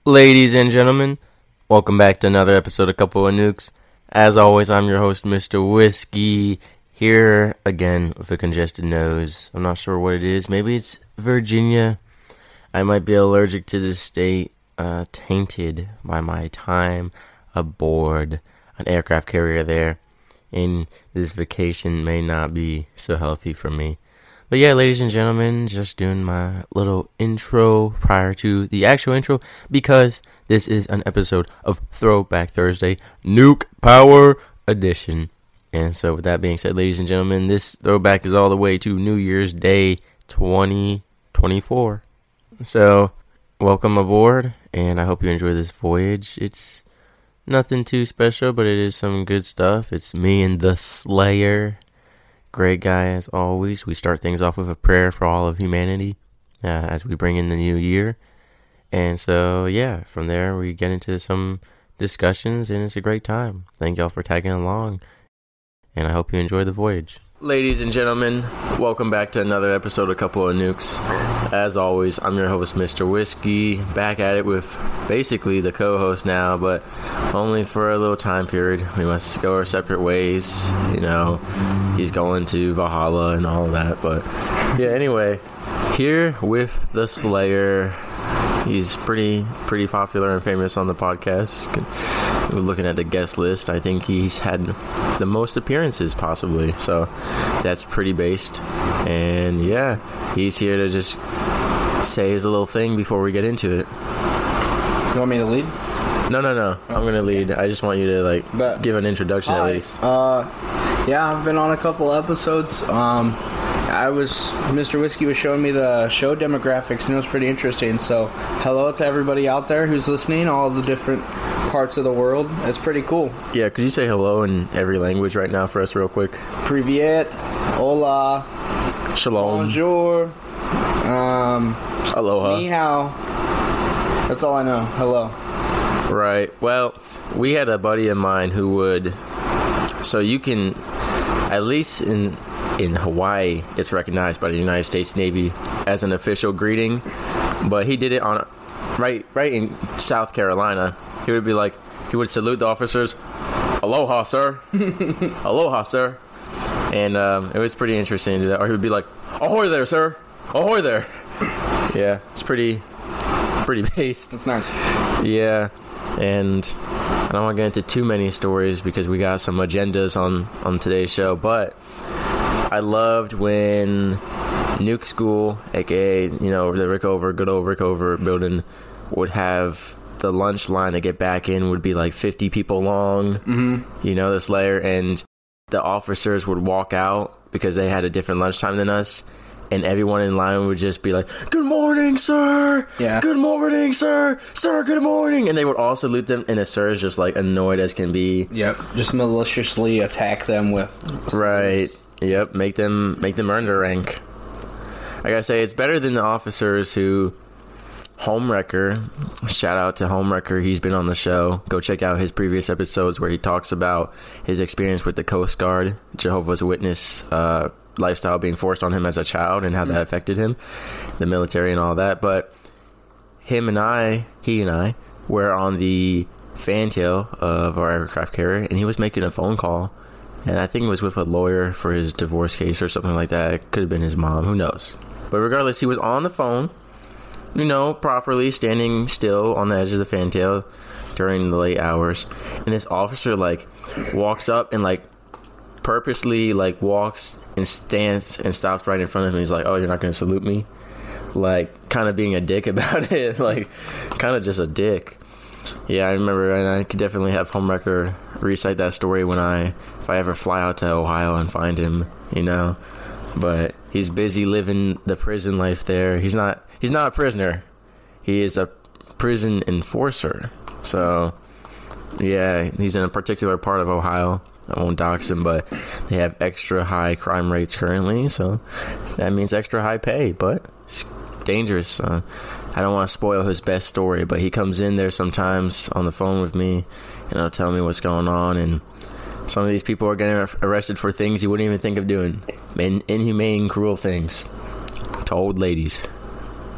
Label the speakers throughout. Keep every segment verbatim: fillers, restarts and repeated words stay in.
Speaker 1: Ladies and gentlemen, welcome back to another episode of Couple of Nukes. As always, I'm your host, Mister Whiskey, here again with a congested nose. I'm not sure what it is. Maybe it's Virginia. I might be allergic to this state, uh, tainted by my time aboard an aircraft carrier there. And this vacation may not be so healthy for me. But yeah, ladies and gentlemen, just doing my little intro prior to the actual intro because this is an episode of Throwback Thursday, Nuke Power Edition. And so with that being said, ladies and gentlemen, this throwback is all the way to New Year's Day twenty twenty-four. So welcome aboard, and I hope you enjoy this voyage. It's nothing too special, but it is some good stuff. It's me and the Slayer. Great guy as always. We start things off with a prayer for all of humanity uh, as we bring in the new year. And so, yeah, from there we get into some discussions, and it's a great time. Thank y'all for tagging along, and I hope you enjoy the voyage. Ladies and gentlemen, welcome back to another episode of Couple of Nukes. As always, I'm your host, Mister Whiskey, back at it with basically the co-host now, but only for a little time period. We must go our separate ways, you know. He's going to Valhalla and all of that, but yeah, anyway, here with the Slayer. He's pretty pretty popular and famous on the podcast. Looking at the guest list, I think he's had the most appearances possibly, so that's pretty based. And yeah, he's here to just say his little thing before we get into it.
Speaker 2: You want me to lead?
Speaker 1: No, no, no. I'm gonna lead. I just want you to like but, give an introduction at least.
Speaker 2: Uh, yeah, I've been on a couple episodes. Um, I was Mister Whiskey was showing me the show demographics, and it was pretty interesting. So, hello to everybody out there who's listening, all the different parts of the world. It's pretty cool.
Speaker 1: Yeah, could you say hello in every language right now for us, real quick?
Speaker 2: Privyet, hola,
Speaker 1: shalom,
Speaker 2: bonjour, um,
Speaker 1: aloha,
Speaker 2: ni hao. That's all I know. Hello.
Speaker 1: Right. Well, we had a buddy of mine who would. So you can, at least in. In Hawaii, it's recognized by the United States Navy as an official greeting, but he did it on right right in South Carolina. He would be like, he would salute the officers, aloha sir, aloha sir, and um, it was pretty interesting to do that. Or he would be like, ahoy there sir, ahoy there. Yeah, it's pretty pretty based.
Speaker 2: It's nice.
Speaker 1: Yeah, and I don't want to get into too many stories because we got some agendas on on today's show, but I loved when Nuke School, aka, you know, the Rickover, good old Rickover building, would have the lunch line to get back in would be like fifty people long,
Speaker 2: mm-hmm.
Speaker 1: you know, this layer, and the officers would walk out because they had a different lunchtime than us, and everyone in line would just be like, good morning, sir!
Speaker 2: Yeah.
Speaker 1: Good morning, sir! Sir, good morning! And they would all salute them, and the sir is just like annoyed as can be.
Speaker 2: Yep. Just maliciously attack them with...
Speaker 1: Right. Yep, make them make them earn their rank. I gotta say, it's better than the officers who... Homewrecker, shout out to Homewrecker, he's been on the show. Go check out his previous episodes where he talks about his experience with the Coast Guard, Jehovah's Witness uh, lifestyle being forced on him as a child and how that affected him, the military and all that. But him and I, he and I, were on the fantail of our aircraft carrier, and he was making a phone call. And I think it was with a lawyer for his divorce case or something like that. It could have been his mom. Who knows? But regardless, he was on the phone, you know, properly standing still on the edge of the fantail during the late hours. And this officer, like, walks up and, like, purposely, like, walks and stands and stops right in front of him. He's like, oh, you're not going to salute me? Like, kind of being a dick about it. Like, kind of just a dick. Yeah, I remember, and I could definitely have Homewrecker recite that story when I, if I ever fly out to Ohio and find him, you know. But he's busy living the prison life there. He's not, he's not a prisoner. He is a prison enforcer. So, yeah, he's in a particular part of Ohio. I won't dox him, but they have extra high crime rates currently, so that means extra high pay, but it's dangerous. Uh, I don't want to spoil his best story, but he comes in there sometimes on the phone with me, and he'll tell me what's going on, and some of these people are getting arrested for things you wouldn't even think of doing. In- inhumane, cruel things to old ladies.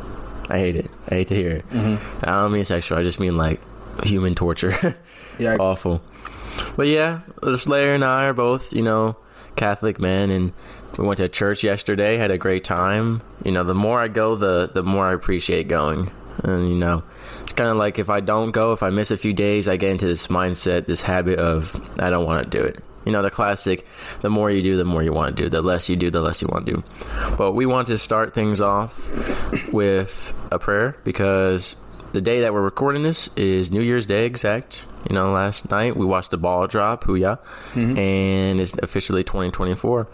Speaker 1: I hate it. I hate to hear it.
Speaker 2: Mm-hmm.
Speaker 1: I don't mean sexual. I just mean like human torture.
Speaker 2: Yeah.
Speaker 1: Awful. But yeah, Slayer and I are both, you know, Catholic men, and we went to church yesterday, had a great time. You know, the more I go, the, the more I appreciate going. And, you know, it's kind of like if I don't go, if I miss a few days, I get into this mindset, this habit of I don't want to do it. You know, the classic, the more you do, the more you want to do. The less you do, the less you want to do. But we want to start things off with a prayer because the day that we're recording this is New Year's Day exact. You know, last night we watched the ball drop, hoo-yah, mm-hmm. and it's officially twenty twenty-four.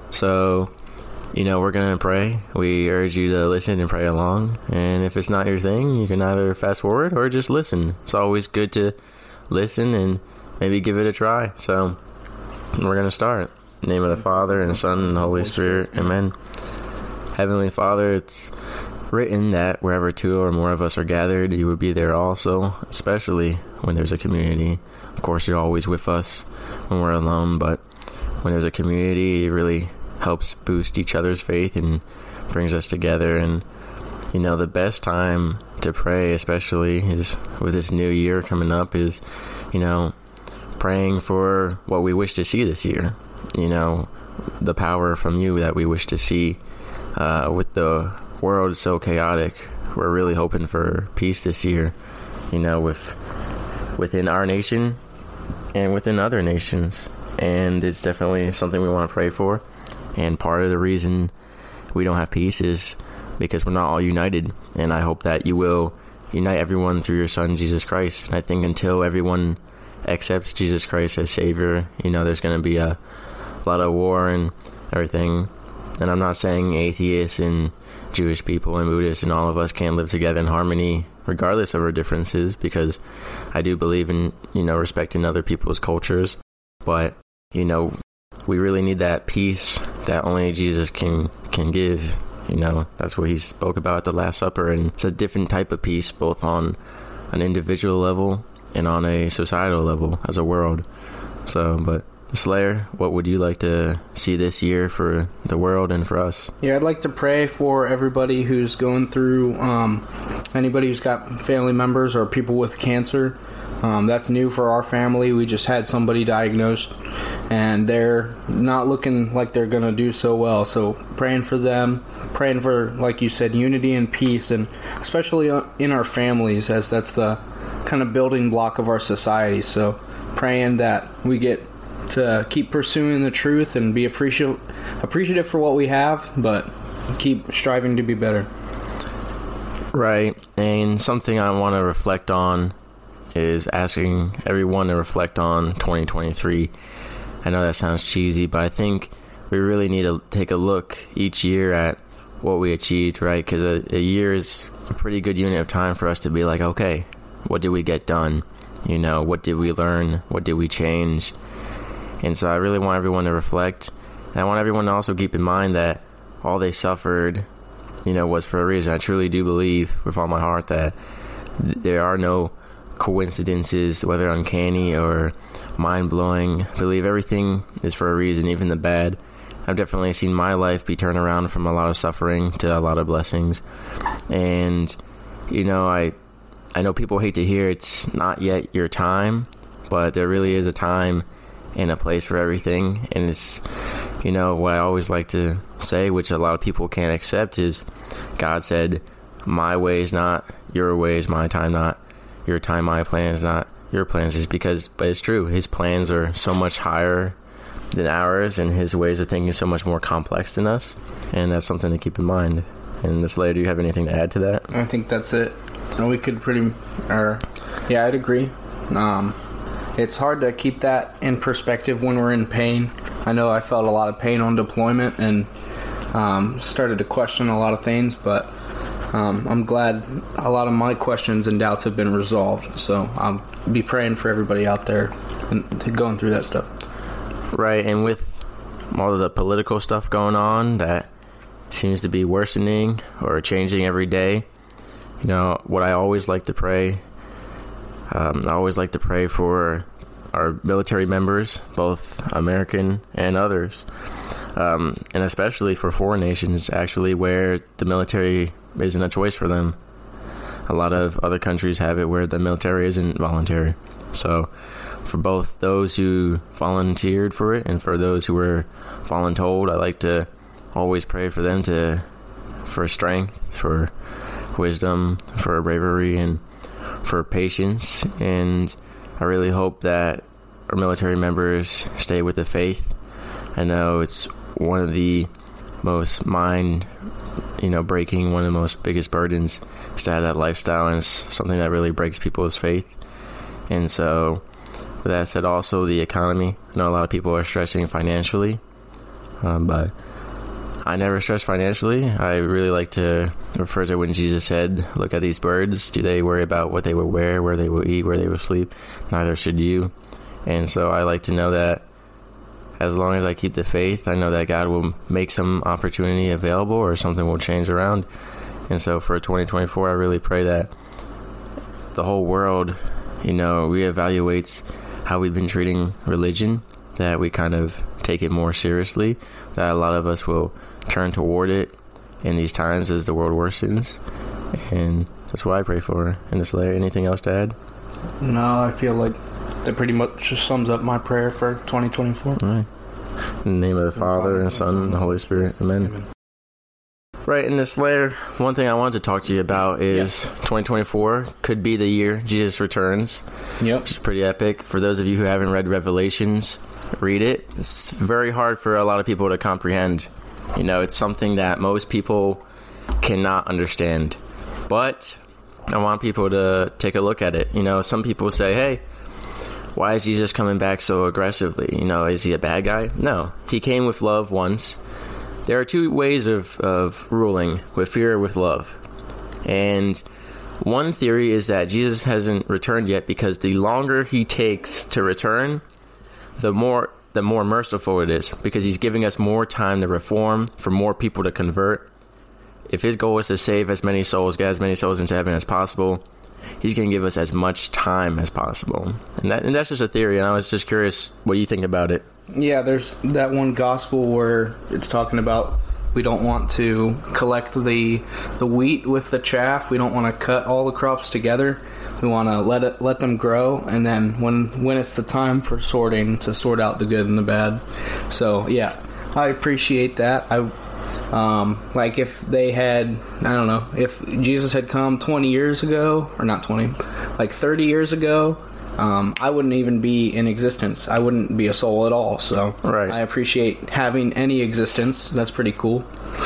Speaker 1: So, you know, we're going to pray. We urge you to listen and pray along. And if it's not your thing, you can either fast forward or just listen. It's always good to listen and maybe give it a try. So, we're going to start. In the name of the Father, and the Son, and the Holy Spirit. Amen. Heavenly Father, it's written that wherever two or more of us are gathered, you would be there also, especially when there's a community. Of course, you're always with us when we're alone, but when there's a community, it really helps boost each other's faith and brings us together. And, you know, the best time to pray, especially is with this new year coming up, is, you know, praying for what we wish to see this year. You know, the power from you that we wish to see. Uh, with the world so chaotic, we're really hoping for peace this year, you know, with within our nation and within other nations. And it's definitely something we want to pray for. And part of the reason we don't have peace is because we're not all united. And I hope that you will unite everyone through your Son, Jesus Christ. And I think until everyone accepts Jesus Christ as Savior, you know, there's going to be a lot of war and everything. And I'm not saying atheists and Jewish people and Buddhists and all of us can't live together in harmony regardless of our differences, because I do believe in, you know, respecting other people's cultures. But, you know, we really need that peace that only Jesus can can give. You know, that's what he spoke about at the Last Supper. And it's a different type of peace, both on an individual level and on a societal level as a world. So, but Slayer, what would you like to see this year for the world and for us?
Speaker 2: Yeah, I'd like to pray for everybody who's going through, um, anybody who's got family members or people with cancer. Um, that's new for our family. We just had somebody diagnosed, and they're not looking like they're going to do so well. So praying for them, praying for, like you said, unity and peace, and especially in our families, as that's the kind of building block of our society. So praying that we get to keep pursuing the truth and be appreciative appreciative for what we have, but keep striving to be better.
Speaker 1: Right. And something I want to reflect on is asking everyone to reflect on twenty twenty-three. I know that sounds cheesy, but I think we really need to take a look each year at what we achieved, right? Because a, a year is a pretty good unit of time for us to be like, okay, what did we get done? You know, what did we learn? What did we change? And so I really want everyone to reflect. And I want everyone to also keep in mind that all they suffered, you know, was for a reason. I truly do believe with all my heart that th- there are no coincidences, whether uncanny or mind-blowing. I believe everything is for a reason, even the bad. I've definitely seen my life be turned around from a lot of suffering to a lot of blessings. And, you know, I, I know people hate to hear it's not yet your time, but there really is a time and a place for everything. And it's, you know, what I always like to say, which a lot of people can't accept, is God said, my way is not your ways, my time not your time, my plans not your plans. Is because, but it's true, his plans are so much higher than ours, and his ways of thinking is so much more complex than us, and that's something to keep in mind. And this later, do you have anything to add to that?
Speaker 2: I think that's it. We could pretty, or yeah, I'd agree. Um, It's hard to keep that in perspective when we're in pain. I know I felt a lot of pain on deployment and um, started to question a lot of things, but um, I'm glad a lot of my questions and doubts have been resolved. So I'll be praying for everybody out there and going through that stuff.
Speaker 1: Right, and with all of the political stuff going on that seems to be worsening or changing every day, you know, what I always like to pray Um, I always like to pray for our military members, both American and others, um, and especially for foreign nations, actually, where the military isn't a choice for them. a lot of other countries have it where the military isn't voluntary. So for both those who volunteered for it and for those who were voluntold, I like to always pray for them to for strength, for wisdom, for bravery, and for patience. And I really hope that our military members stay with the faith. I know it's one of the most mind, you know, breaking, one of the most biggest burdens is to have that lifestyle, and it's something that really breaks people's faith. And so, with that said, also the economy. I know a lot of people are stressing financially, um, but I never stress financially. I really like to refer to when Jesus said, look at these birds. Do they worry about what they will wear, where they will eat, where they will sleep? Neither should you. And so I like to know that as long as I keep the faith, I know that God will make some opportunity available or something will change around. And so for twenty twenty-four, I really pray that the whole world, you know, reevaluates how we've been treating religion, that we kind of take it more seriously, that a lot of us will turn toward it in these times as the world worsens. And that's what I pray for. And this layer, anything else to add?
Speaker 2: No, I feel like that pretty much just sums up my prayer for twenty twenty-four.
Speaker 1: All right. In the name of the Father, and the Son, and the Holy Spirit. Amen. Amen. Right, in this layer, one thing I wanted to talk to you about is yeah. twenty twenty-four could be the year Jesus returns.
Speaker 2: Yep.
Speaker 1: Which is pretty epic. For those of you who haven't read Revelations, read it. It's very hard for a lot of people to comprehend. You know, it's something that most people cannot understand. But I want people to take a look at it. You know, some people say, hey, why is Jesus coming back so aggressively? You know, is he a bad guy? No. He came with love once. There are two ways of, of ruling, with fear or with love. And one theory is that Jesus hasn't returned yet because the longer he takes to return, the more the more merciful it is, because he's giving us more time to reform, for more people to convert. If his goal is to save as many souls, get as many souls into heaven as possible, he's going to give us as much time as possible. And that and that's just a theory, and I was just curious what do you think about it.
Speaker 2: Yeah, there's that one gospel where it's talking about we don't want to collect the the wheat with the chaff. We don't want to cut all the crops together. We want to let it let them grow, and then when when it's the time for sorting, to sort out the good and the bad. So yeah, I appreciate that. I um like if they had, I don't know, if Jesus had come twenty years ago, or not twenty, like thirty years ago, um I wouldn't even be in existence. I wouldn't be a soul at all. So
Speaker 1: right.
Speaker 2: I appreciate having any existence. That's pretty cool.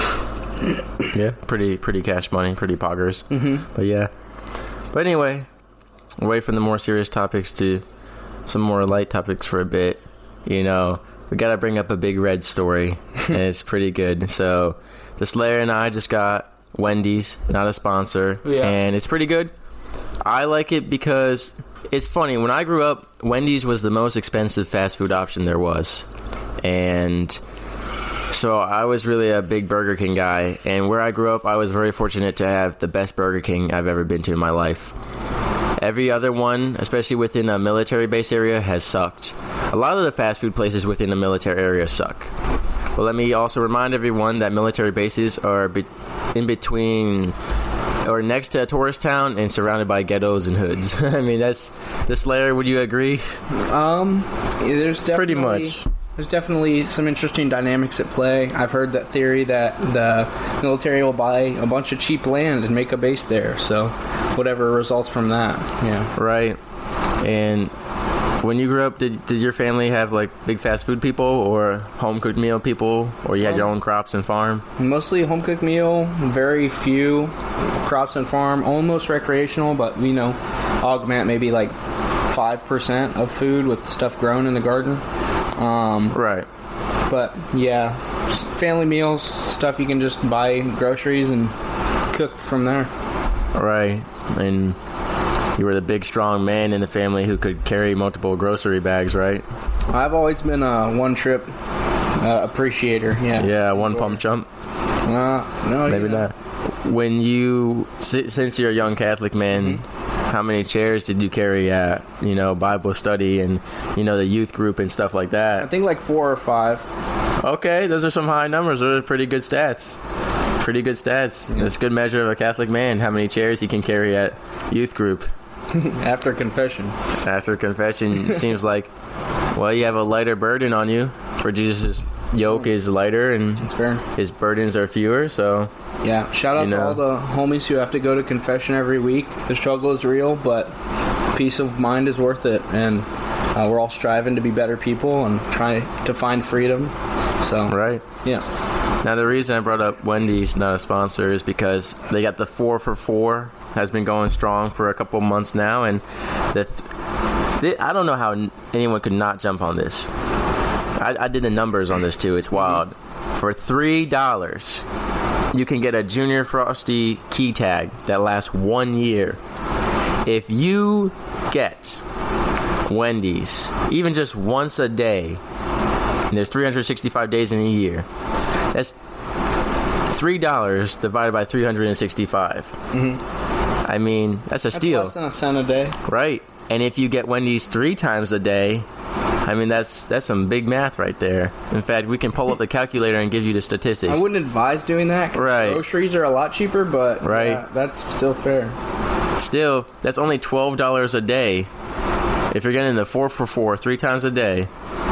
Speaker 1: Yeah, pretty pretty cash money, pretty poggers.
Speaker 2: Mm-hmm.
Speaker 1: But yeah. But anyway, away from the more serious topics to some more light topics for a bit. You know, we gotta bring up a Big Red story, and it's pretty good. So, the Slayer and I just got Wendy's, not a sponsor,
Speaker 2: yeah.
Speaker 1: and it's pretty good. I like it because it's funny. When I grew up, Wendy's was the most expensive fast food option there was, and so I was really a big Burger King guy. And where I grew up, I was very fortunate to have the best Burger King I've ever been to in my life. Every other one, especially within a military base area, has sucked. A lot of the fast food places within the military area suck. But let me also remind everyone that military bases are be- in between or next to a tourist town and surrounded by ghettos and hoods. I mean, that's the Slayer. Would you agree?
Speaker 2: Um, there's definitely...
Speaker 1: Pretty much.
Speaker 2: There's definitely some interesting dynamics at play. I've heard that theory that the military will buy a bunch of cheap land and make a base there. So whatever results from that. Yeah.
Speaker 1: Right. And when you grew up, did did your family have like big fast food people or home cooked meal people, or you had um, your own crops and farm?
Speaker 2: Mostly home cooked meal. Very few crops and farm. Almost recreational, but you know, augment maybe like five percent of food with stuff grown in the garden. Um,
Speaker 1: right.
Speaker 2: But, yeah, family meals, stuff you can just buy groceries and cook from there.
Speaker 1: Right. And you were the big, strong man in the family who could carry multiple grocery bags, right?
Speaker 2: I've always been a one-trip uh, appreciator, yeah.
Speaker 1: Yeah, one pump jump?
Speaker 2: Uh, no,
Speaker 1: Maybe
Speaker 2: yeah.
Speaker 1: not. When you, since you're a young Catholic man, mm-hmm. how many chairs did you carry at, you know, Bible study and, you know, the youth group and stuff like that?
Speaker 2: I think like four or five.
Speaker 1: Okay, those are some high numbers. Those are pretty good stats. pretty good stats. It's a good measure of a Catholic man, how many chairs he can carry at youth group.
Speaker 2: After confession.
Speaker 1: After confession, seems like, well, you have a lighter burden on you. For Jesus' yoke is lighter and
Speaker 2: That's fair.
Speaker 1: his burdens are fewer, so...
Speaker 2: Yeah, shout out
Speaker 1: you
Speaker 2: to
Speaker 1: know.
Speaker 2: all the homies who have to go to confession every week. The struggle is real, but peace of mind is worth it. And uh, we're all striving to be better people and trying to find freedom. So,
Speaker 1: Right.
Speaker 2: yeah.
Speaker 1: Now, the reason I brought up Wendy's, not a sponsor, is because they got the four for four, has been going strong for a couple months now, and the th- th- I don't know how n- anyone could not jump on this. I, I did the numbers on this, too. It's wild. For three dollars, you can get a Junior Frosty key tag that lasts one year. If you get Wendy's, even just once a day, and there's three hundred sixty-five days in a year, that's three dollars divided by three hundred sixty-five.
Speaker 2: Mm-hmm.
Speaker 1: I mean, that's a
Speaker 2: That's
Speaker 1: steal.
Speaker 2: less than a cent a day.
Speaker 1: Right. And if you get Wendy's three times a day, I mean, that's that's some big math right there. In fact, we can pull up the calculator and give you the statistics.
Speaker 2: I wouldn't advise doing that. 'Cause
Speaker 1: Right.
Speaker 2: groceries are a lot cheaper, but
Speaker 1: Right.
Speaker 2: yeah, that's still fair.
Speaker 1: Still, that's only twelve dollars a day. If you're getting the four for four three times a day,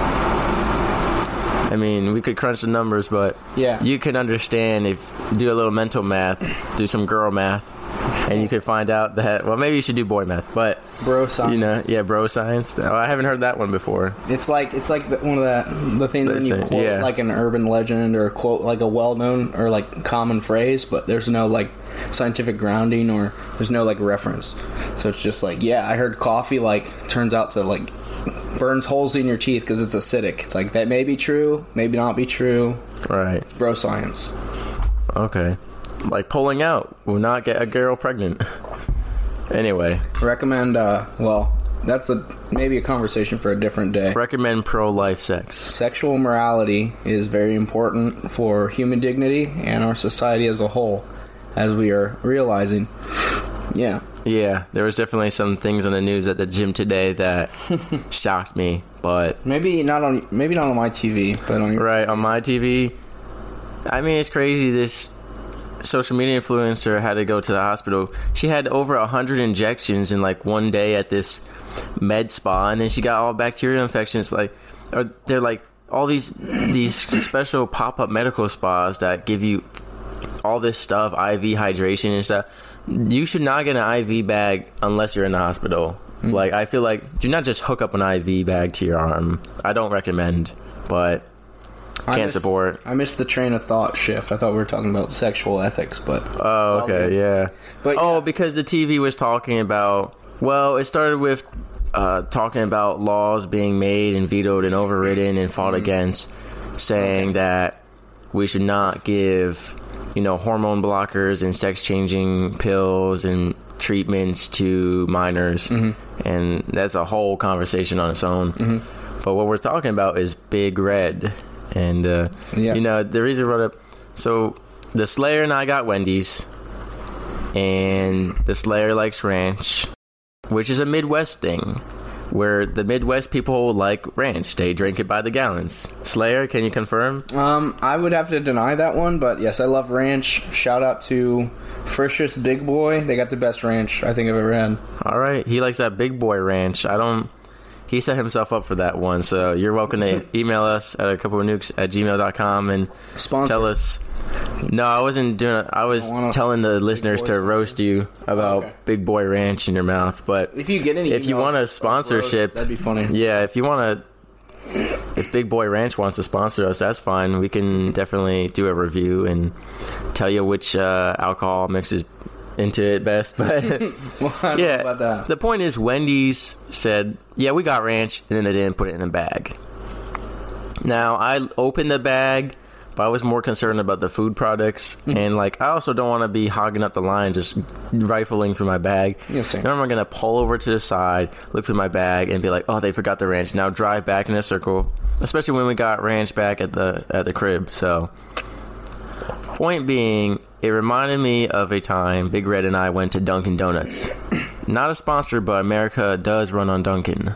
Speaker 1: I mean, we could crunch the numbers, but
Speaker 2: Yeah.
Speaker 1: you can understand if do a little mental math, do some girl math, and you could find out that, well, maybe you should do boy math, but
Speaker 2: Bro science.
Speaker 1: you know, yeah, bro science. Oh, I haven't heard that one before.
Speaker 2: It's like it's like the, one of the the things when you
Speaker 1: They say,
Speaker 2: quote
Speaker 1: yeah.
Speaker 2: like an urban legend or quote like a well known or like common phrase, but there's no like scientific grounding or there's no like reference. So it's just like, yeah, I heard coffee like turns out to like burns holes in your teeth because it's acidic. It's like that may be true, maybe not be true.
Speaker 1: Right.
Speaker 2: It's bro science.
Speaker 1: Okay. Like pulling out will not get a girl pregnant. Anyway,
Speaker 2: Recommend. Uh, well, that's a maybe a conversation for a different day.
Speaker 1: recommend pro-life sex.
Speaker 2: Sexual morality is very important for human dignity and our society as a whole, as we are realizing. Yeah.
Speaker 1: Yeah, there was definitely some things on the news at the gym today that shocked me, but
Speaker 2: Maybe not on maybe not on my T V, but on your
Speaker 1: right on my T V, I mean, it's crazy. This social media influencer had to go to the hospital. She had over a hundred injections in like one day at this med spa, and then she got all bacterial infections. Like, or they're like all these these special pop up medical spas that give you all this stuff, I V hydration and stuff. You should not get an I V bag unless you're in the hospital. Mm-hmm. Like, I feel like, do not just hook up an I V bag to your arm. I don't recommend, but
Speaker 2: I
Speaker 1: can't
Speaker 2: missed-
Speaker 1: support.
Speaker 2: I missed the train of thought shift. I thought we were talking about sexual ethics, but
Speaker 1: Oh,
Speaker 2: it's all
Speaker 1: okay,
Speaker 2: good.
Speaker 1: yeah.
Speaker 2: But
Speaker 1: oh,
Speaker 2: yeah.
Speaker 1: because the T V was talking about, well, it started with uh, talking about laws being made and vetoed and overridden and fought
Speaker 2: Mm-hmm.
Speaker 1: against, saying that we should not give, you know, hormone blockers and sex-changing pills and treatments to minors. Mm-hmm. And that's a whole conversation on its own. Mm-hmm. But what we're talking about is Big Red. And, uh,
Speaker 2: Yes.
Speaker 1: you know, the reason I brought up... So, the Slayer and I got Wendy's. And the Slayer likes ranch, which is a Midwest thing, where the Midwest people like ranch. They drink it by the gallons. Slayer, can you confirm?
Speaker 2: Um, I would have to deny that one, but yes, I love ranch. Shout out to Frisch's Big Boy. They got the best ranch I think I've ever had.
Speaker 1: All right, he likes that Big Boy ranch. I don't... He set himself up for that one, so you're welcome to email us at a couple of nukes at gmail dot com and
Speaker 2: Sponsor.
Speaker 1: tell us. No, I wasn't doing it. I was
Speaker 2: I wanna-
Speaker 1: telling the listeners to
Speaker 2: Boy
Speaker 1: roast you about
Speaker 2: okay.
Speaker 1: Big Boy Ranch in your mouth. But
Speaker 2: If you get any,
Speaker 1: if you
Speaker 2: emails
Speaker 1: want a
Speaker 2: of
Speaker 1: sponsorship,
Speaker 2: roast, that'd be funny.
Speaker 1: yeah, if you want to, if Big Boy Ranch wants to sponsor us, that's fine. We can definitely do a review and tell you which uh, alcohol mixes into it best. But
Speaker 2: Well, I don't
Speaker 1: yeah,
Speaker 2: know about that.
Speaker 1: the point is, Wendy's said, "Yeah, we got ranch," and then they didn't put it in a bag. Now I opened the bag, but I was more concerned about the food products, and like I also don't want to be hogging up the line, just rifling through my bag.
Speaker 2: Yeah, same.
Speaker 1: Now I'm gonna pull over to the side, look through my bag, and be like, "Oh, they forgot the ranch." Now drive back in a circle, especially when we got ranch back at the at the crib. So, point being, it reminded me of a time Big Red and I went to Dunkin' Donuts. Not a sponsor, but America does run on Dunkin'.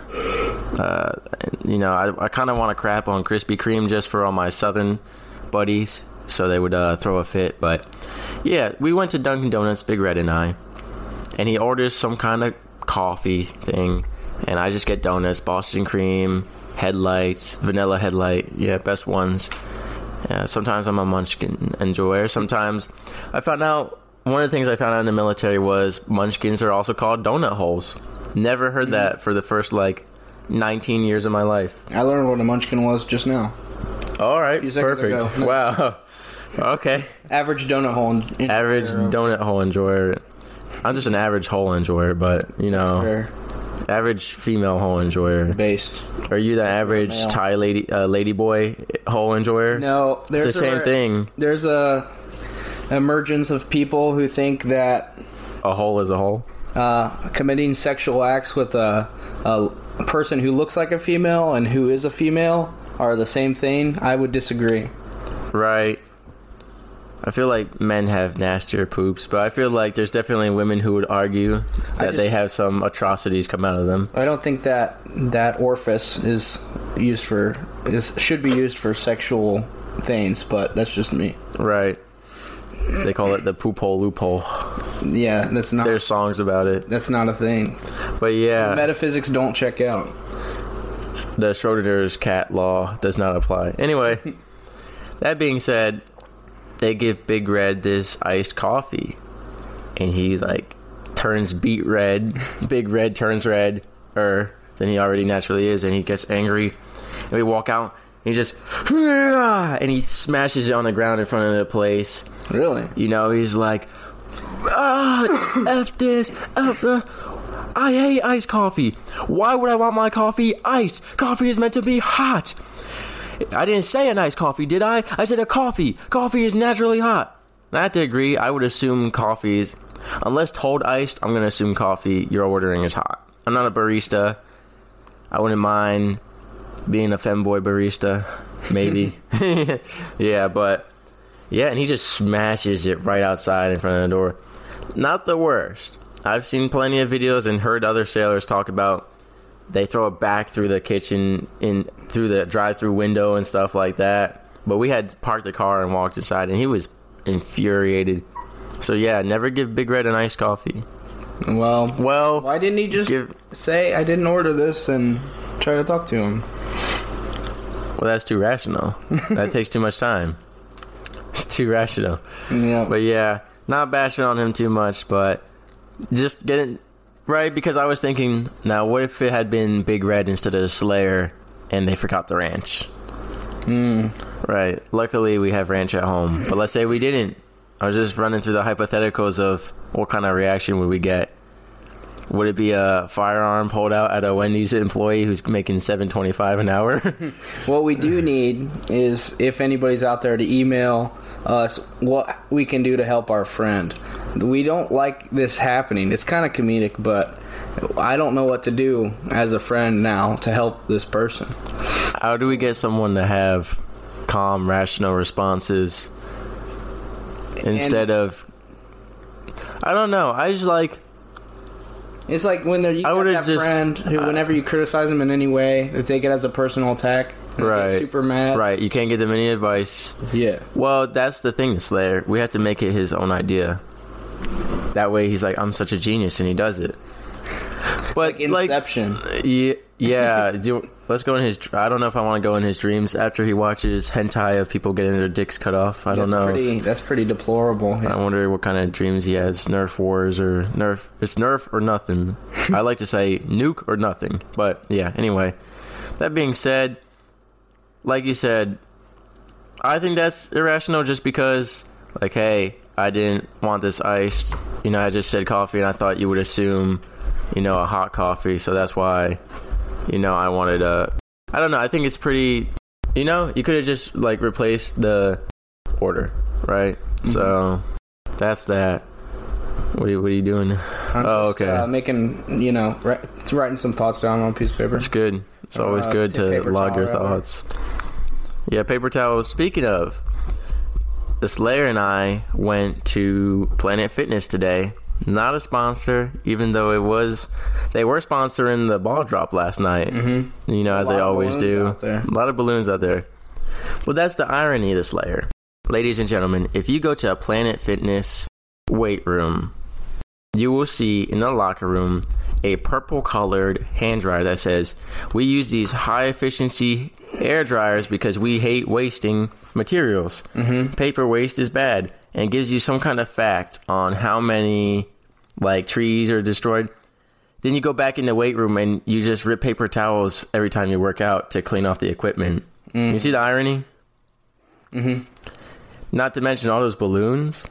Speaker 1: Uh, you know, I, I kind of want to crap on Krispy Kreme just for all my Southern buddies, so they would uh, throw a fit. But yeah, we went to Dunkin' Donuts, Big Red and I, and he orders some kind of coffee thing, and I just get donuts, Boston cream, headlights, vanilla headlight, yeah, best ones. Yeah, sometimes I'm a munchkin enjoyer. Sometimes I found out, one of the things I found out in the military was munchkins are also called donut holes. Never heard mm-hmm. that for the first like nineteen years of my life.
Speaker 2: I learned what a munchkin was just now.
Speaker 1: All right, perfect. Ago. Wow. Okay.
Speaker 2: Average donut hole. En-
Speaker 1: average donut hole enjoyer. I'm just an average hole enjoyer, but you know,
Speaker 2: That's fair.
Speaker 1: Average female hole enjoyer.
Speaker 2: Based.
Speaker 1: Are you the average male. Thai lady, uh, lady boy hole enjoyer?
Speaker 2: No, there's
Speaker 1: it's the same
Speaker 2: a,
Speaker 1: thing.
Speaker 2: There's a emergence of people who think that
Speaker 1: a hole is a hole.
Speaker 2: Uh, committing sexual acts with a, a person who looks like a female and who is a female are the same thing. I would disagree.
Speaker 1: Right. I feel like men have nastier poops, but I feel like there's definitely women who would argue that just, they have some atrocities come out of them.
Speaker 2: I don't think that that orifice is used for is should be used for sexual things, but that's just me.
Speaker 1: Right. They call it the poop hole loophole.
Speaker 2: Yeah, that's not.
Speaker 1: There's songs about it.
Speaker 2: That's not a thing.
Speaker 1: But yeah,
Speaker 2: metaphysics don't check out.
Speaker 1: The Schrodinger's cat law does not apply. Anyway, that being said, they give Big Red this iced coffee, and he like turns beet red. Big Red turns red, or than he already naturally is, and he gets angry. And we walk out, and he just and he smashes it on the ground in front of the place.
Speaker 2: Really?
Speaker 1: You know, he's like, ah, F this, F uh, I hate iced coffee. Why would I want my coffee iced? Coffee is meant to be hot. I didn't say an iced coffee, did I? I said a coffee. Coffee is naturally hot. I have to agree. I would assume coffees, unless told iced, I'm going to assume coffee you're ordering is hot. I'm not a barista. I wouldn't mind being a femboy barista, maybe. Yeah, but yeah, and he just smashes it right outside in front of the door. Not the worst. I've seen plenty of videos and heard other sailors talk about they throw it back through the kitchen, in through the drive-through window and stuff like that. But we had parked the car and walked inside, and he was infuriated. So yeah, never give Big Red an iced coffee.
Speaker 2: Well,
Speaker 1: well,
Speaker 2: why didn't he just give, say I didn't order this and try to talk to him?
Speaker 1: Well, that's too rational. That takes too much time. It's too rational.
Speaker 2: Yeah.
Speaker 1: But yeah, not bashing on him too much, but just getting right, because I was thinking, now what if it had been Big Red instead of the Slayer and they forgot the ranch?
Speaker 2: Mm.
Speaker 1: Right. Luckily we have ranch at home, but let's say we didn't. I was just running through the hypotheticals of what kind of reaction would we get. Would it be a firearm pulled out at a Wendy's employee who's making seven twenty-five an hour?
Speaker 2: What we do need is, if anybody's out there, to email us what we can do to help our friend. We don't like this happening. It's kind of comedic, but I don't know what to do as a friend now to help this person.
Speaker 1: How do we get someone to have calm, rational responses instead and, of... I don't know. I just like...
Speaker 2: It's like when they're, you got that
Speaker 1: just,
Speaker 2: friend who, whenever you criticize them in any way, they take it as a personal attack.
Speaker 1: Right.
Speaker 2: Get super mad.
Speaker 1: Right. You can't give them any advice.
Speaker 2: Yeah.
Speaker 1: Well, that's the thing, Slayer. We have to make it his own idea. That way he's like, I'm such a genius, and he does it. But
Speaker 2: like Inception.
Speaker 1: Like, yeah. yeah do, let's go in his... I don't know if I want to go in his dreams after he watches hentai of people getting their dicks cut off. I
Speaker 2: that's
Speaker 1: don't know.
Speaker 2: Pretty, that's pretty deplorable.
Speaker 1: I wonder what kind of dreams he has. Nerf wars or Nerf... It's Nerf or nothing. I like to say nuke or nothing. But yeah, anyway. That being said, like you said, I think that's irrational just because, like, hey, I didn't want this iced. You know, I just said coffee, and I thought you would assume, you know, a hot coffee. So that's why, you know, I wanted a... I don't know. I think it's pretty... You know, you could have just, like, replaced the order, right? Mm-hmm. So that's that. What are you, what are you doing?
Speaker 2: I'm
Speaker 1: oh,
Speaker 2: just,
Speaker 1: okay.
Speaker 2: Uh, making, you know, write, writing some thoughts down on a piece of paper.
Speaker 1: It's good. It's always uh, good to log your thoughts. Yeah, paper towels. Speaking of, the Slayer and I went to Planet Fitness today. Not a sponsor, even though it was... They were sponsoring the ball drop last night.
Speaker 2: Mm-hmm.
Speaker 1: You know, as they always do. A lot of balloons out there. Well, that's the irony of the Slayer. ladies and gentlemen, if you go to a Planet Fitness weight room, you will see in the locker room a purple colored hand dryer that says, we use these high efficiency air dryers because we hate wasting materials. Mm-hmm. Paper waste is bad, and gives you some kind of fact on how many like trees are destroyed. Then you go back in the weight room and you just rip paper towels every time you work out to clean off the equipment. Mm. You see the irony?
Speaker 2: Mm-hmm.
Speaker 1: Not to mention all those balloons.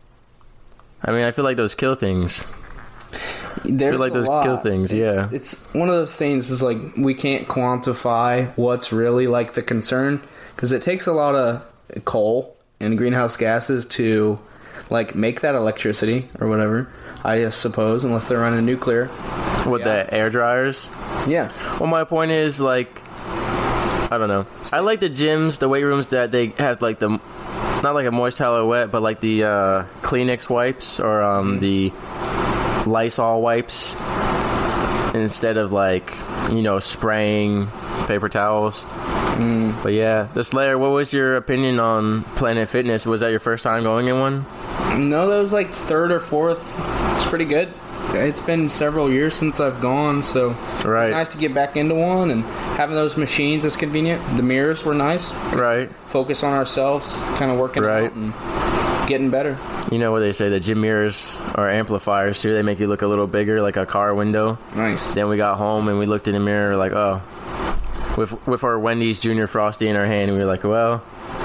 Speaker 1: I mean, I feel like those kill things.
Speaker 2: There's
Speaker 1: I feel like those
Speaker 2: lot.
Speaker 1: kill things,
Speaker 2: it's,
Speaker 1: yeah.
Speaker 2: It's one of those things is like we can't quantify what's really like the concern because it takes a lot of coal and greenhouse gases to like make that electricity or whatever, I suppose, unless they're running nuclear.
Speaker 1: With yeah. the air dryers?
Speaker 2: Yeah.
Speaker 1: Well, my point is, like, I don't know. I like the gyms, the weight rooms that they have, like, the, not like a moist towel or wet, but like the uh, Kleenex wipes or um, the Lysol wipes instead of, like, you know, spraying paper towels. Mm. But yeah, the Slayer, what was your opinion on Planet Fitness? Was that your first time going in one?
Speaker 2: No, that was like third or fourth. It's pretty good. It's been several years since I've gone, so
Speaker 1: right.
Speaker 2: It's nice to get back into one, and having those machines is convenient. The mirrors were nice.
Speaker 1: Right.
Speaker 2: Focus on ourselves, kind of working
Speaker 1: right.
Speaker 2: out and getting better.
Speaker 1: You know what they say, the gym mirrors are amplifiers too. They make you look a little bigger, like a car window.
Speaker 2: Nice.
Speaker 1: Then we got home and we looked in the mirror like, oh, with with our Wendy's Junior Frosty in our hand, and we were like, well,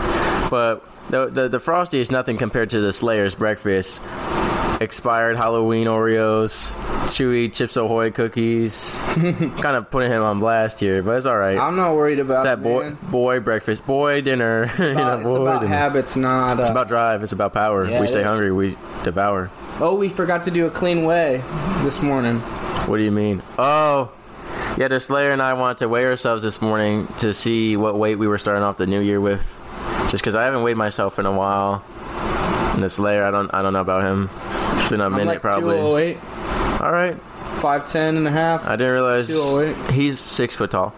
Speaker 1: but the the, the Frosty is nothing compared to the Slayer's breakfast. Expired Halloween Oreos, chewy Chips Ahoy cookies. Kind of putting him on blast here, but it's all right.
Speaker 2: I'm not worried about
Speaker 1: it's that
Speaker 2: it,
Speaker 1: boy
Speaker 2: man.
Speaker 1: boy breakfast, boy dinner.
Speaker 2: It's about,
Speaker 1: you know,
Speaker 2: it's
Speaker 1: boy
Speaker 2: about
Speaker 1: dinner.
Speaker 2: habits, not. Uh,
Speaker 1: it's about drive. It's about power.
Speaker 2: Yeah,
Speaker 1: we stay
Speaker 2: is.
Speaker 1: hungry. We devour.
Speaker 2: Oh, we forgot to do a clean weigh this morning.
Speaker 1: What do you mean? Oh, yeah. The Slayer and I wanted to weigh ourselves this morning to see what weight we were starting off the new year with. Just because I haven't weighed myself in a while. And the Slayer, I don't, I don't know about him. It's been a
Speaker 2: I'm
Speaker 1: minute
Speaker 2: like
Speaker 1: probably.
Speaker 2: two oh eight.
Speaker 1: All right.
Speaker 2: five ten and a half.
Speaker 1: I didn't realize
Speaker 2: two oh eight.
Speaker 1: He's six foot tall.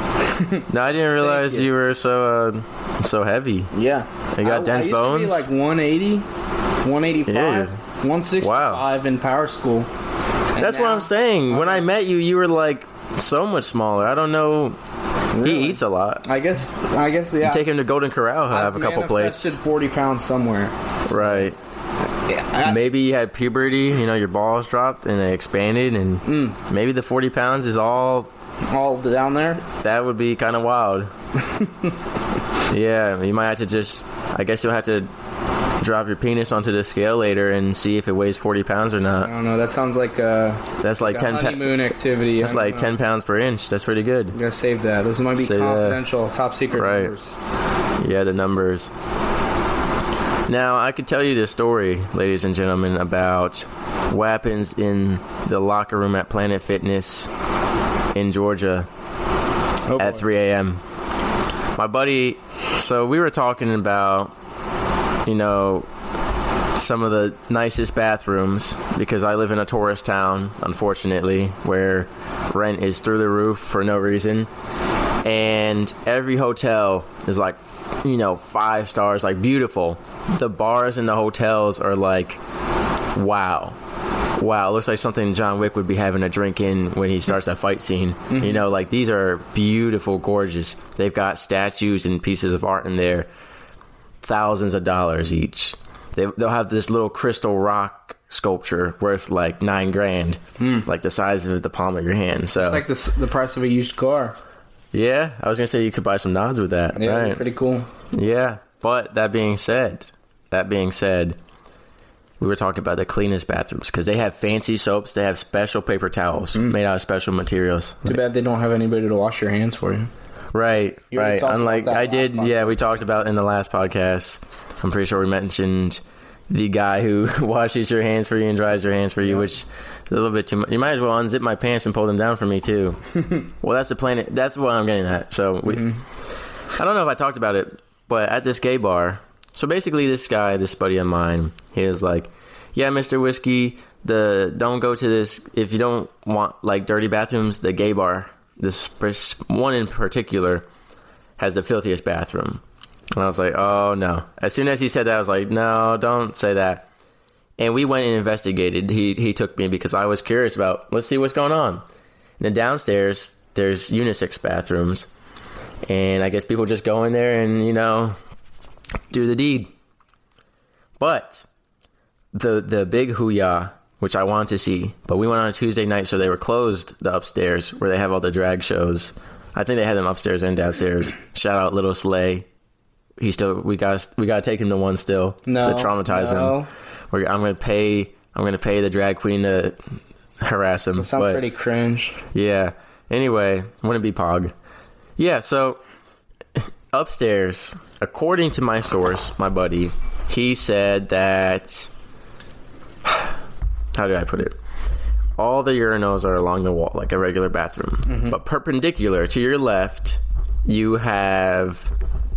Speaker 1: No, I didn't realize you. you were so uh, so heavy.
Speaker 2: Yeah.
Speaker 1: You got
Speaker 2: I,
Speaker 1: dense
Speaker 2: I used
Speaker 1: bones.
Speaker 2: To be like one eighty, one eighty-five,
Speaker 1: yeah.
Speaker 2: one sixty-five wow. in power school. And
Speaker 1: that's
Speaker 2: now,
Speaker 1: what I'm saying. When I met you, you were like so much smaller. I don't know. Really? He eats a lot.
Speaker 2: I guess. I guess. Yeah.
Speaker 1: You take him to Golden Corral. He'll have a couple plates.
Speaker 2: I've forty pounds somewhere. So.
Speaker 1: Right.
Speaker 2: Yeah, I,
Speaker 1: maybe you had puberty, you know, your balls dropped and they expanded, and mm. maybe the forty pounds is all
Speaker 2: all down there.
Speaker 1: That would be kind of wild. Yeah, you might have to just, I guess you'll have to drop your penis onto the scale later and see if it weighs forty pounds or not.
Speaker 2: I don't know. That sounds like a
Speaker 1: that's like, like ten
Speaker 2: honeymoon pa- activity.
Speaker 1: That's like know. ten pounds per inch. That's pretty good.
Speaker 2: I'm gonna save that. Those might be save confidential, that. top secret
Speaker 1: right.
Speaker 2: numbers.
Speaker 1: Yeah, the numbers. Now, I could tell you this story, ladies and gentlemen, about what happens in the locker room at Planet Fitness in Georgia oh at three a.m. My buddy, so we were talking about, you know, some of the nicest bathrooms, because I live in a tourist town, unfortunately, where rent is through the roof for no reason. And every hotel is like, you know, five stars, like beautiful. The bars in the hotels are like, wow. Wow, it looks like something John Wick would be having a drink in when he starts a fight scene. Mm-hmm. You know, like these are beautiful, gorgeous. They've got statues and pieces of art in there, thousands of dollars each. They, they'll have this little crystal rock sculpture worth like nine grand, mm. like the size of the palm of your hand. So
Speaker 2: it's like the, the price of a used car.
Speaker 1: Yeah, I was going to say you could buy some nods with that.
Speaker 2: Yeah,
Speaker 1: right.
Speaker 2: Pretty cool.
Speaker 1: Yeah, but that being said, that being said, we were talking about the cleanest bathrooms because they have fancy soaps. They have special paper towels mm. made out of special materials.
Speaker 2: Too bad they don't have anybody to wash your hands for you.
Speaker 1: Right, you right. Unlike I did, podcast. yeah, we talked about in the last podcast. I'm pretty sure we mentioned the guy who washes your hands for you and dries your hands for you, yeah. which is a little bit too much. You might as well unzip my pants and pull them down for me too. Well, that's the planet. That's what I'm getting at. So we, mm-hmm. I don't know if I talked about it, but at this gay bar. So basically, this guy, this buddy of mine, he was like, "Yeah, Mister Whiskey, the don't go to this if you don't want like dirty bathrooms. The gay bar, this one in particular, has the filthiest bathroom." And I was like, oh, no. As soon as he said that, I was like, no, don't say that. And we went and investigated. He he took me because I was curious about, let's see what's going on. And then downstairs, there's unisex bathrooms. And I guess people just go in there and, you know, do the deed. But the the big hoo-yah, which I wanted to see, but we went on a Tuesday night, so they were closed, the upstairs, where they have all the drag shows. I think they had them upstairs and downstairs. Shout out Little Slay. He still, we got we got to take him to one still
Speaker 2: no,
Speaker 1: to traumatize
Speaker 2: no.
Speaker 1: him. We're, I'm gonna pay. I'm gonna pay the drag queen to harass him.
Speaker 2: That sounds
Speaker 1: but,
Speaker 2: pretty cringe.
Speaker 1: Yeah. Anyway, wouldn't be Pog. Yeah. So upstairs, according to my source, my buddy, he said that. How do I put it? All the urinals are along the wall, like a regular bathroom. Mm-hmm. But perpendicular to your left, you have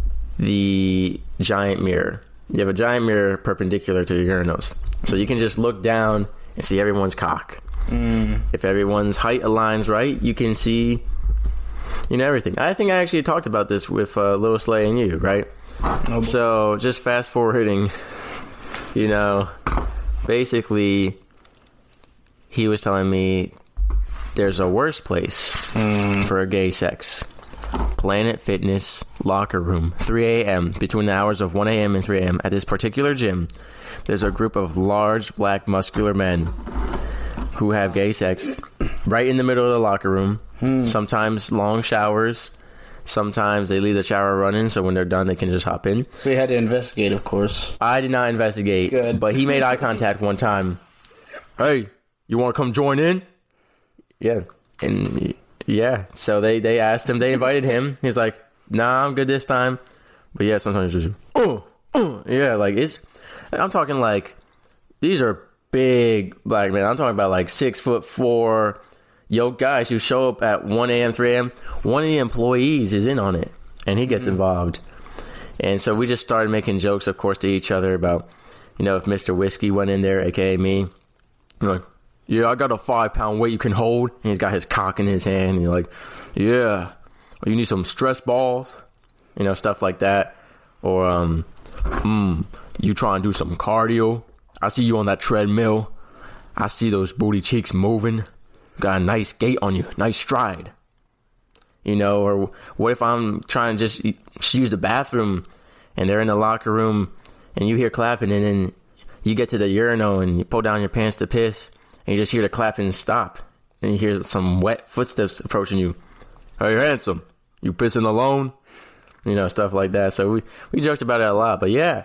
Speaker 1: the giant mirror. You have a giant mirror perpendicular to your urinals. So you can just look down and see everyone's cock. Mm. If everyone's height aligns right, you can see, you know, everything. I think I actually talked about this with uh, Little Slay and you, right? Oh, so just fast forwarding, you know, basically he was telling me there's a worse place mm. for a gay sex. Planet Fitness locker room, three a.m. Between the hours of one a.m. and three a.m. At this particular gym, there's a group of large, black, muscular men who have gay sex right in the middle of the locker room. Hmm. Sometimes long showers. Sometimes they leave the shower running, so when they're done, they can just hop in.
Speaker 2: So you had to investigate, of course.
Speaker 1: I did not investigate.
Speaker 2: Good.
Speaker 1: But he made eye contact one time. Hey, you want to come join in? Yeah. And... yeah, so they, they asked him, they invited him. He's like, nah, I'm good this time. But yeah, sometimes it's just, oh, oh, yeah, like it's, I'm talking like, these are big black men. I'm talking about like six foot four yoke guys who show up at one a.m., three a.m. One of the employees is in on it, and he gets mm-hmm. involved. And so we just started making jokes, of course, to each other about, you know, if Mister Whiskey went in there, a k a me, like, yeah, I got a five pound weight you can hold. And he's got his cock in his hand. And you're like, yeah, you need some stress balls, you know, stuff like that. Or, um, mm, you try and do some cardio. I see you on that treadmill. I see those booty cheeks moving. Got a nice gait on you, nice stride. You know, or what if I'm trying to just use the bathroom and they're in the locker room and you hear clapping and then you get to the urinal and you pull down your pants to piss. And you just hear the clapping stop. And you hear some wet footsteps approaching you. Hey, handsome. You pissing alone? You know, stuff like that. So we, we joked about it a lot. But yeah,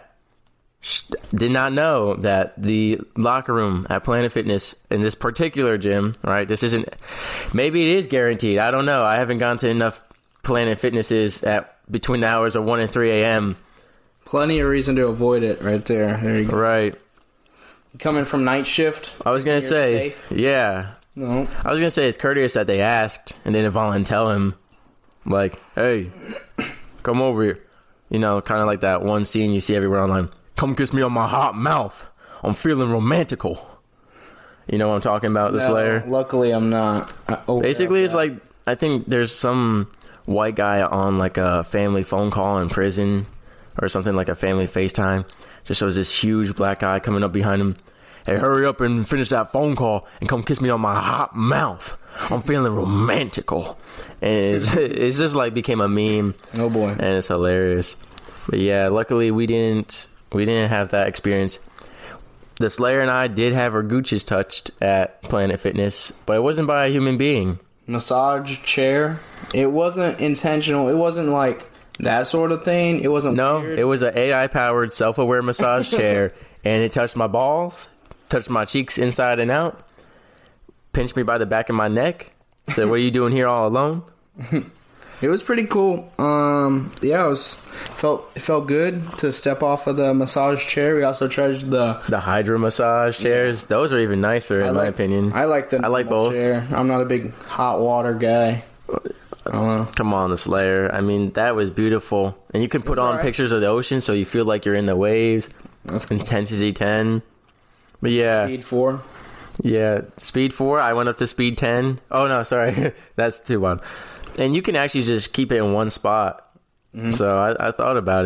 Speaker 1: did not know that the locker room at Planet Fitness in this particular gym, right? This isn't, maybe it is guaranteed. I don't know. I haven't gone to enough Planet Fitnesses at between the hours of one and three a.m.
Speaker 2: Plenty of reason to avoid it right there. There you go.
Speaker 1: Right.
Speaker 2: Coming from night shift.
Speaker 1: I was gonna say, safe. yeah.
Speaker 2: No.
Speaker 1: I was gonna say it's courteous that they asked and they didn't volunteer him, like, "Hey, come over here." You know, kind of like that one scene you see everywhere online. Come kiss me on my hot mouth. I'm feeling romantical. You know what I'm talking about? The
Speaker 2: no,
Speaker 1: Slayer.
Speaker 2: Luckily, I'm not.
Speaker 1: Basically, it's like I think there's some white guy on like a family phone call in prison or something, like a family FaceTime. Just shows this huge black guy coming up behind him. Hey, hurry up and finish that phone call and come kiss me on my hot mouth. I'm feeling romantical. And it's, it's just like became a meme.
Speaker 2: Oh boy.
Speaker 1: And it's hilarious. But yeah, luckily we didn't we didn't have that experience. The Slayer and I did have our gooches touched at Planet Fitness, but it wasn't by a human being.
Speaker 2: Massage chair. It wasn't intentional. It wasn't like that sort of thing. It wasn't
Speaker 1: No,
Speaker 2: weird.
Speaker 1: It was an A I-powered, self-aware massage chair, and it touched my balls, touched my cheeks inside and out, pinched me by the back of my neck, said, what are you doing here all alone?
Speaker 2: It was pretty cool. Um, yeah, it was felt it felt good to step off of the massage chair. We also tried the
Speaker 1: the Hydra massage chairs. Yeah. Those are even nicer, in
Speaker 2: like,
Speaker 1: my opinion.
Speaker 2: I like the
Speaker 1: I like both.
Speaker 2: Chair. I'm not a big hot water guy. I don't know.
Speaker 1: Come on, the Slayer. I mean, that was beautiful. And you can put on
Speaker 2: right.
Speaker 1: pictures of the ocean so you feel like you're in the waves.
Speaker 2: That's cool.
Speaker 1: Intensity ten. But yeah.
Speaker 2: Speed four.
Speaker 1: Yeah. Speed four. I went up to speed ten. Oh, no, sorry. That's too wild. And you can actually just keep it in one spot. Mm-hmm. So I, I thought about it.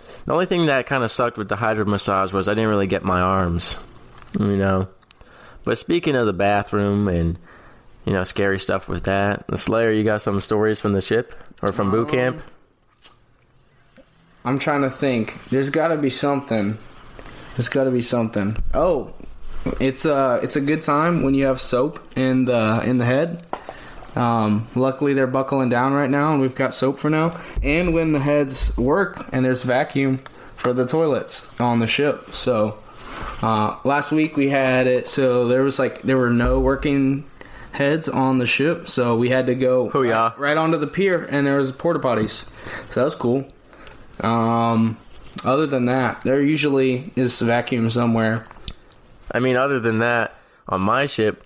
Speaker 1: The only thing that kind of sucked with the hydro massage was I didn't really get my arms, you know. But speaking of the bathroom and, you know, scary stuff with that, the Slayer, you got some stories from the ship or from boot camp?
Speaker 2: I'm trying to think. There's got to be something. There's got to be something. Oh, it's a it's a good time when you have soap in the in the head. Um, luckily, they're buckling down right now, and we've got soap for now. And when the heads work, and there's vacuum for the toilets on the ship. So uh, last week we had it. So there was like there were no working heads on the ship, so we had to go
Speaker 1: oh, yeah.
Speaker 2: right, right onto the pier, and there was porta potties. So that was cool. Um, other than that, there usually is vacuum somewhere.
Speaker 1: I mean, other than that, on my ship,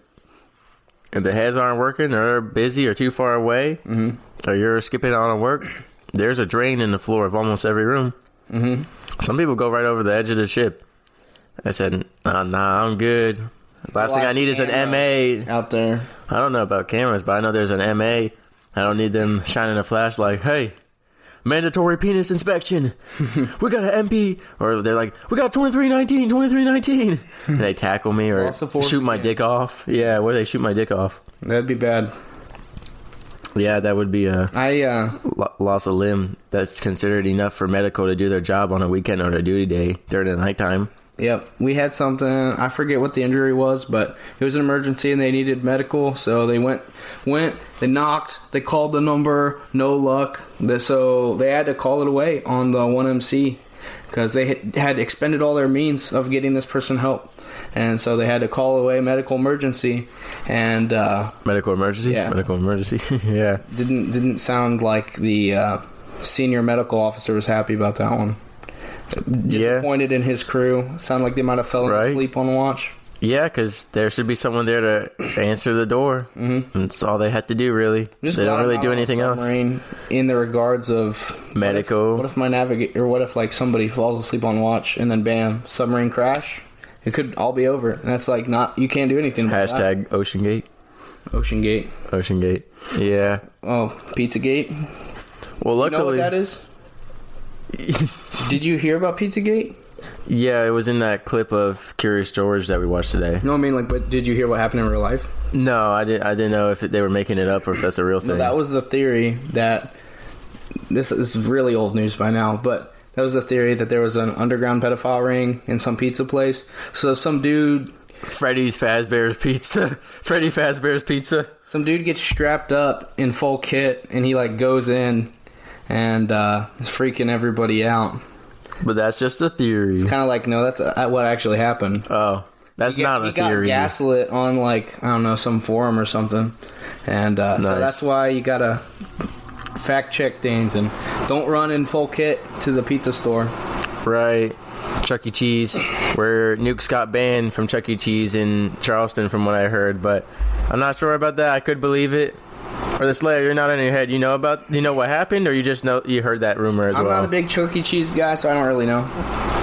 Speaker 1: if the heads aren't working, or they're busy, or too far away,
Speaker 2: mm-hmm.
Speaker 1: or you're skipping out on work, there's a drain in the floor of almost every room.
Speaker 2: Mm-hmm.
Speaker 1: Some people go right over the edge of the ship. I said, nah, nah I'm good. Last thing I need is an M A.
Speaker 2: Out there.
Speaker 1: I don't know about cameras, but I know there's an M A. I don't need them shining a flashlight. Hey, mandatory penis inspection. We got an M P. Or they're like, we got twenty-three nineteen, twenty-three nineteen. And they tackle me or shoot my dick off. Yeah, where they shoot my dick off.
Speaker 2: That'd be bad.
Speaker 1: Yeah, that would be a
Speaker 2: I, uh,
Speaker 1: lo- loss of limb. That's considered enough for medical to do their job on a weekend or a duty day during the nighttime.
Speaker 2: Yep, we had something, I forget what the injury was, but it was an emergency and they needed medical, so they went, went, they knocked, they called the number, no luck, so they had to call it away on the one M C, because they had expended all their means of getting this person help, and so they had to call away medical emergency, and, uh...
Speaker 1: Medical emergency?
Speaker 2: Yeah.
Speaker 1: Medical emergency, yeah.
Speaker 2: Didn't, didn't sound like the, uh, senior medical officer was happy about that one. Disappointed yeah. in his crew. Sound like they might have fallen right. asleep on watch.
Speaker 1: Yeah, because there should be someone there to answer the door.
Speaker 2: Mm-hmm.
Speaker 1: That's all they have to do, really.
Speaker 2: Just
Speaker 1: they don't really do anything else.
Speaker 2: In the regards of
Speaker 1: medical.
Speaker 2: What if, what if my navigator, or what if like somebody falls asleep on watch and then bam, submarine crash? It could all be over. And that's like not. You can't do anything. About
Speaker 1: Hashtag
Speaker 2: that.
Speaker 1: Ocean Gate.
Speaker 2: Ocean Gate.
Speaker 1: Ocean Gate. Yeah.
Speaker 2: Oh, Pizzagate.
Speaker 1: Well, luckily,
Speaker 2: you know what that is? Did you hear about Pizzagate?
Speaker 1: Yeah, it was in that clip of Curious George that we watched today.
Speaker 2: No, I mean, like, but did you hear what happened in real life?
Speaker 1: No, I didn't. I didn't know if they were making it up or if that's a real thing.
Speaker 2: No, that was the theory that this is really old news by now, but that was the theory that there was an underground pedophile ring in some pizza place. So some dude,
Speaker 1: Freddy's Fazbear's Pizza, Freddy Fazbear's Pizza.
Speaker 2: Some dude gets strapped up in full kit, and he like goes in. And uh, it's freaking everybody out.
Speaker 1: But that's just a theory.
Speaker 2: It's kind of like, no, that's uh, what actually happened.
Speaker 1: Oh, that's
Speaker 2: he
Speaker 1: not
Speaker 2: got,
Speaker 1: a theory.
Speaker 2: He got gaslit on, like, I don't know, some forum or something. And uh, nice. So that's why you got to fact-check things. And don't run in full kit to the pizza store.
Speaker 1: Right. Chuck E. Cheese, where Nukes got banned from Chuck E. Cheese in Charleston, from what I heard. But I'm not sure about that. I could believe it. Or the Slayer, you're not in your head. You know about, you know what happened, or you just know you heard that rumor as
Speaker 2: I'm
Speaker 1: well?
Speaker 2: I'm not a big Chuck E. Cheese guy, so I don't really know.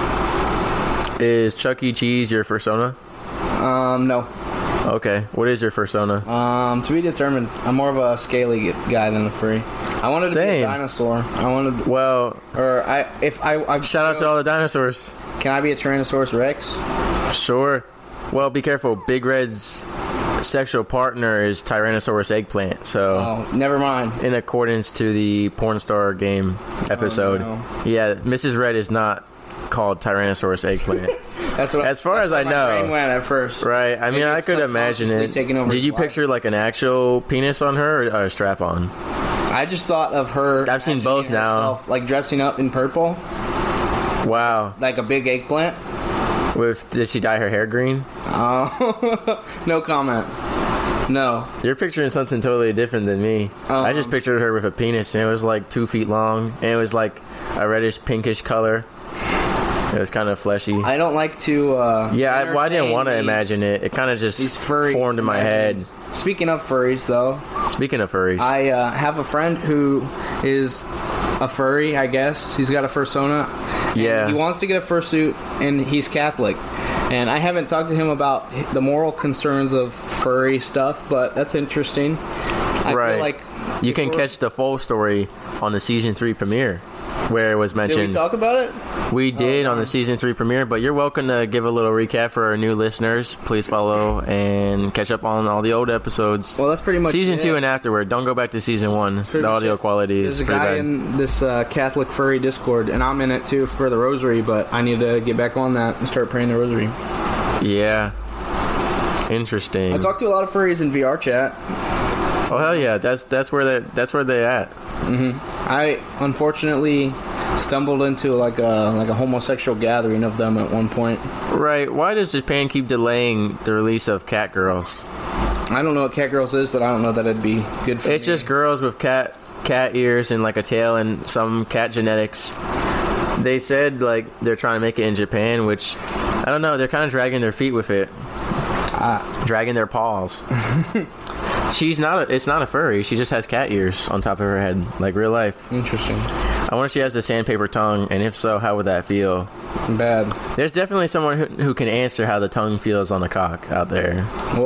Speaker 1: Is Chuck E. Cheese your fursona?
Speaker 2: Um, no.
Speaker 1: Okay, what is your fursona?
Speaker 2: Um, to be determined. I'm more of a scaly guy than a furry. I wanted
Speaker 1: Same.
Speaker 2: to be a dinosaur. I wanted.
Speaker 1: Well,
Speaker 2: or I if I, I
Speaker 1: shout out to all the dinosaurs.
Speaker 2: Can I be a Tyrannosaurus Rex?
Speaker 1: Sure. Well, be careful. Big Red's sexual partner is Tyrannosaurus Eggplant, so
Speaker 2: oh, never mind.
Speaker 1: In accordance to the porn star game episode,
Speaker 2: oh, no.
Speaker 1: Yeah, Missus Red is not called Tyrannosaurus Eggplant.
Speaker 2: That's what.
Speaker 1: As far
Speaker 2: that's
Speaker 1: as I
Speaker 2: my
Speaker 1: know,
Speaker 2: brain went at first.
Speaker 1: Right. I mean, I could imagine it. Did you picture like an actual penis on her or a strap on?
Speaker 2: I just thought of her.
Speaker 1: I've seen both now.
Speaker 2: Herself, like dressing up in purple.
Speaker 1: Wow.
Speaker 2: Like a big eggplant.
Speaker 1: With did she dye her hair green?
Speaker 2: Oh, no comment. No.
Speaker 1: You're picturing something totally different than me. Um, I just pictured her with a penis, and it was like two feet long, and it was like a reddish pinkish color. It was kind of fleshy.
Speaker 2: I don't like to. Uh,
Speaker 1: yeah, I, well, I didn't want to imagine it. It kind of just
Speaker 2: these furry
Speaker 1: formed in my head.
Speaker 2: Speaking of furries, though.
Speaker 1: Speaking of furries,
Speaker 2: I uh, have a friend who is a furry. I guess he's got a fursona.
Speaker 1: Yeah,
Speaker 2: he wants to get a fursuit, and he's Catholic. And I haven't talked to him about the moral concerns of furry stuff, but that's interesting. I
Speaker 1: right.
Speaker 2: feel like
Speaker 1: you can catch the full story on the season three premiere. where it was mentioned.
Speaker 2: Did we talk about it?
Speaker 1: We did
Speaker 2: oh,
Speaker 1: on the season three premiere, but you're welcome to give a little recap for our new listeners. Please follow and catch up on all the old episodes.
Speaker 2: Well, that's pretty much
Speaker 1: season
Speaker 2: it.
Speaker 1: two and afterward. Don't go back to season one. The audio it. quality is
Speaker 2: There's
Speaker 1: pretty
Speaker 2: a guy
Speaker 1: bad.
Speaker 2: in this uh, Catholic furry Discord, and I'm in it too for the rosary, but I need to get back on that and start praying the rosary.
Speaker 1: Yeah. Interesting.
Speaker 2: I talked to a lot of furries in V R chat.
Speaker 1: Oh hell yeah, that's that's where they that's where they at.
Speaker 2: Mm-hmm. I unfortunately stumbled into like a like a homosexual gathering of them at one point.
Speaker 1: Right. Why does Japan keep delaying the release of cat girls?
Speaker 2: I don't know what cat girls is, but I don't know that it'd be good for
Speaker 1: It's
Speaker 2: me.
Speaker 1: just girls with cat cat ears and like a tail and some cat genetics. They said like they're trying to make it in Japan, which I don't know. They're kind of dragging their feet with it.
Speaker 2: Ah.
Speaker 1: Dragging their paws. She's not a, it's not a furry. She just has cat ears on top of her head, like real life.
Speaker 2: Interesting.
Speaker 1: I wonder if she has the sandpaper tongue, and if so, how would that feel?
Speaker 2: Bad.
Speaker 1: There's definitely someone who, who can answer how the tongue feels on a cock out there.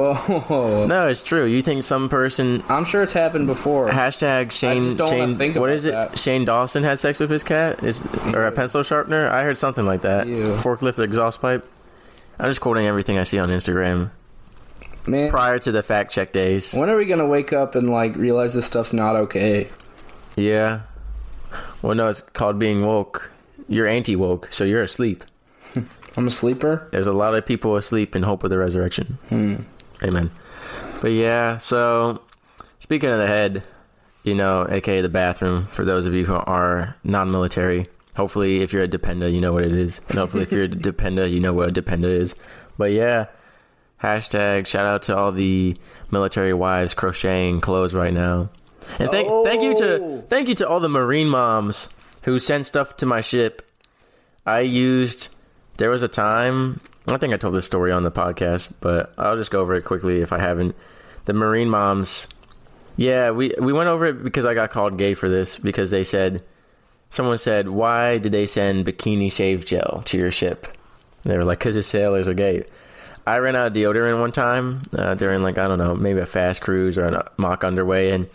Speaker 2: Whoa.
Speaker 1: No, it's true. You think some person...
Speaker 2: I'm sure it's happened before.
Speaker 1: Hashtag Shane...
Speaker 2: I just don't
Speaker 1: Shane
Speaker 2: want to think
Speaker 1: what
Speaker 2: about
Speaker 1: is it?
Speaker 2: that.
Speaker 1: Shane Dawson had sex with his cat? Is Or a pencil sharpener? I heard something like that.
Speaker 2: Ew.
Speaker 1: Forklift exhaust pipe. I'm just quoting everything I see on Instagram.
Speaker 2: Man,
Speaker 1: prior to the fact check days.
Speaker 2: when are we gonna wake up and like realize this stuff's not okay?
Speaker 1: Yeah. Well, no, it's called being woke. You're anti-woke, so you're asleep.
Speaker 2: I'm a sleeper.
Speaker 1: There's a lot of people asleep in hope of the resurrection.
Speaker 2: Hmm.
Speaker 1: Amen. But yeah, so speaking of the head, you know, aka the bathroom, for those of you who are non-military, hopefully if you're a dependa, you know what it is. And hopefully if you're a dependa, you know what a dependa is. But yeah, hashtag shout out to all the military wives crocheting clothes right now. And thank
Speaker 2: oh.
Speaker 1: thank you to thank you to all the Marine moms who sent stuff to my ship. I used there was a time, I think I told this story on the podcast, but I'll just go over it quickly if I haven't. The Marine moms, yeah, we we went over it because I got called gay for this because they said someone said, "Why did they send bikini shave gel to your ship?" And they were like, "'Cause the sailors are gay." I ran out of deodorant one time uh, during, like, I don't know, maybe a fast cruise or a mock underway, and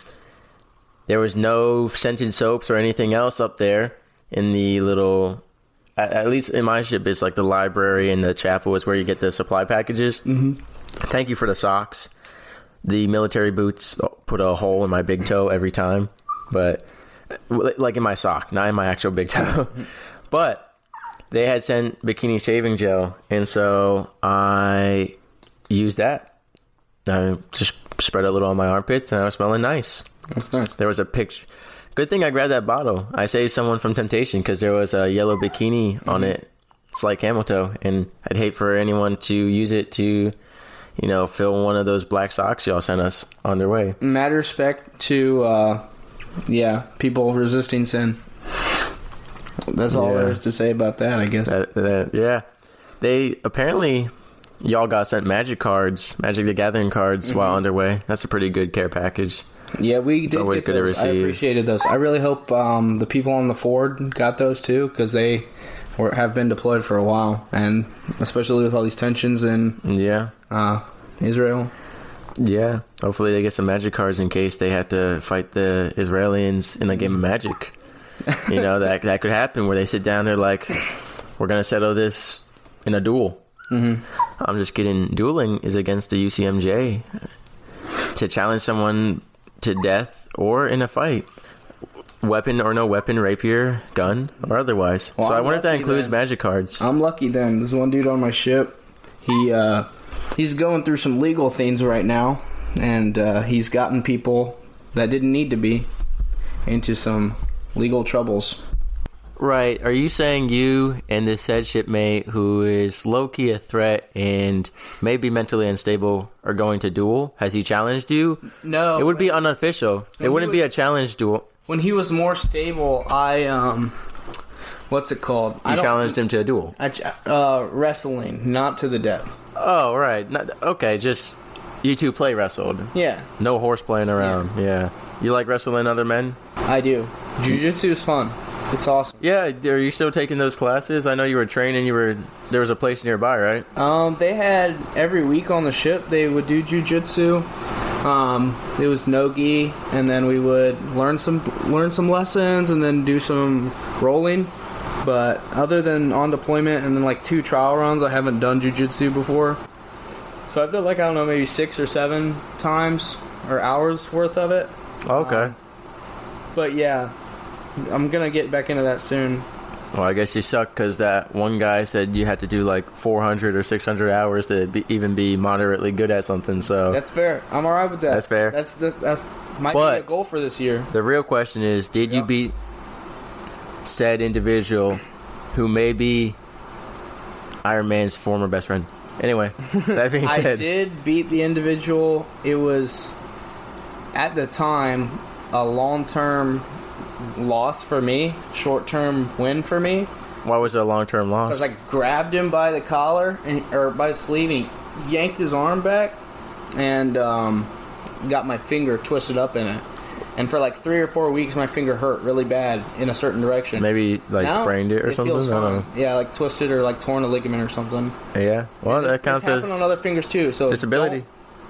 Speaker 1: there was no scented soaps or anything else up there in the little, at, at least in my ship, it's like the library and the chapel is where you get the supply packages.
Speaker 2: Mm-hmm.
Speaker 1: Thank you for the socks. The military boots put a hole in my big toe every time, but, like in my sock, not in my actual big toe. But they had sent bikini shaving gel, and so I used that. I just spread a little on my armpits, and I was smelling nice.
Speaker 2: That's nice.
Speaker 1: There was a picture. Good thing I grabbed that bottle. I saved someone from temptation because there was a yellow bikini mm-hmm. on it. It's like camel toe, and I'd hate for anyone to use it to, you know, fill one of those black socks y'all sent us on their way.
Speaker 2: Mad respect to, uh, yeah, people resisting sin. That's all
Speaker 1: Yeah.
Speaker 2: there is to say about that, I guess.
Speaker 1: That, that, yeah. They apparently, y'all got sent Magic cards, Magic the Gathering cards mm-hmm. while underway. That's a pretty good care package.
Speaker 2: Yeah, we
Speaker 1: It's
Speaker 2: did
Speaker 1: always
Speaker 2: get
Speaker 1: good to
Speaker 2: those. I
Speaker 1: receive.
Speaker 2: appreciated those. I really hope um, the people on the Ford got those too, because they were, have been deployed for a while, and especially with all these tensions in
Speaker 1: Yeah.
Speaker 2: uh, Israel.
Speaker 1: Yeah. Hopefully they get some Magic cards in case they have to fight the Israelis in a game of Magic. You know, that that could happen where they sit down, they're like, we're going to settle this in a duel.
Speaker 2: Mm-hmm.
Speaker 1: I'm just kidding. Dueling is against the U C M J. To challenge someone to death or in a fight. Weapon or no weapon, rapier, gun, or otherwise.
Speaker 2: Well,
Speaker 1: so
Speaker 2: I'm
Speaker 1: I wonder if that
Speaker 2: lucky
Speaker 1: includes
Speaker 2: then.
Speaker 1: Magic cards.
Speaker 2: I'm lucky then. There's one dude on my ship. He uh, he's going through some legal things right now, and uh, he's gotten people that didn't need to be into some legal troubles.
Speaker 1: Right. Are you saying you and this said shipmate who is low-key a threat and maybe mentally unstable are going to duel? Has he challenged you?
Speaker 2: No.
Speaker 1: It would be unofficial. It wouldn't
Speaker 2: was-
Speaker 1: be a challenge duel.
Speaker 2: When he was more stable, I um, what's it called? I
Speaker 1: You
Speaker 2: don't-
Speaker 1: challenged him to a duel.
Speaker 2: I ch- uh, wrestling, not to the death.
Speaker 1: Oh, right. Not, okay, just you two play wrestled.
Speaker 2: Yeah,
Speaker 1: No horse playing around. Yeah. You like wrestling other men?
Speaker 2: I do. Jiu-jitsu is fun. It's awesome.
Speaker 1: Yeah. Are you still taking those classes? I know you were training. You were there was a place nearby, right?
Speaker 2: Um, they had every week on the ship they would do jiu-jitsu. Um, it was no-gi, and then we would learn some learn some lessons, and then do some rolling. But other than on deployment and then like two trial runs, I haven't done jiu-jitsu before. So I've done like, I don't know, maybe six or seven times or hours worth of it.
Speaker 1: Okay.
Speaker 2: Um, but yeah, I'm gonna get back into that soon.
Speaker 1: Well, I guess you suck because that one guy said you had to do like four hundred or six hundred hours to be, even be moderately good at something. So
Speaker 2: that's fair. I'm all right with that.
Speaker 1: That's fair.
Speaker 2: That's the that's might
Speaker 1: but
Speaker 2: be a goal for this year.
Speaker 1: The real question is, did
Speaker 2: yep.
Speaker 1: you beat said individual who may be Iron Man's former best friend? Anyway, that being said,
Speaker 2: I did beat the individual. It was at the time a long-term loss for me, short-term win for me.
Speaker 1: Why was it a long-term loss?
Speaker 2: Because I grabbed him by the collar and or by the sleeve, and he yanked his arm back, and um, got my finger twisted up in it. And for like three or four weeks, my finger hurt really bad in a certain direction.
Speaker 1: Maybe like
Speaker 2: now,
Speaker 1: sprained it or
Speaker 2: it
Speaker 1: something.
Speaker 2: Feels
Speaker 1: I don't
Speaker 2: fine.
Speaker 1: know.
Speaker 2: Yeah, like twisted or like torn a ligament or something.
Speaker 1: Yeah, well,
Speaker 2: and
Speaker 1: that
Speaker 2: it,
Speaker 1: counts
Speaker 2: it's
Speaker 1: as
Speaker 2: happened on other fingers too. So
Speaker 1: disability.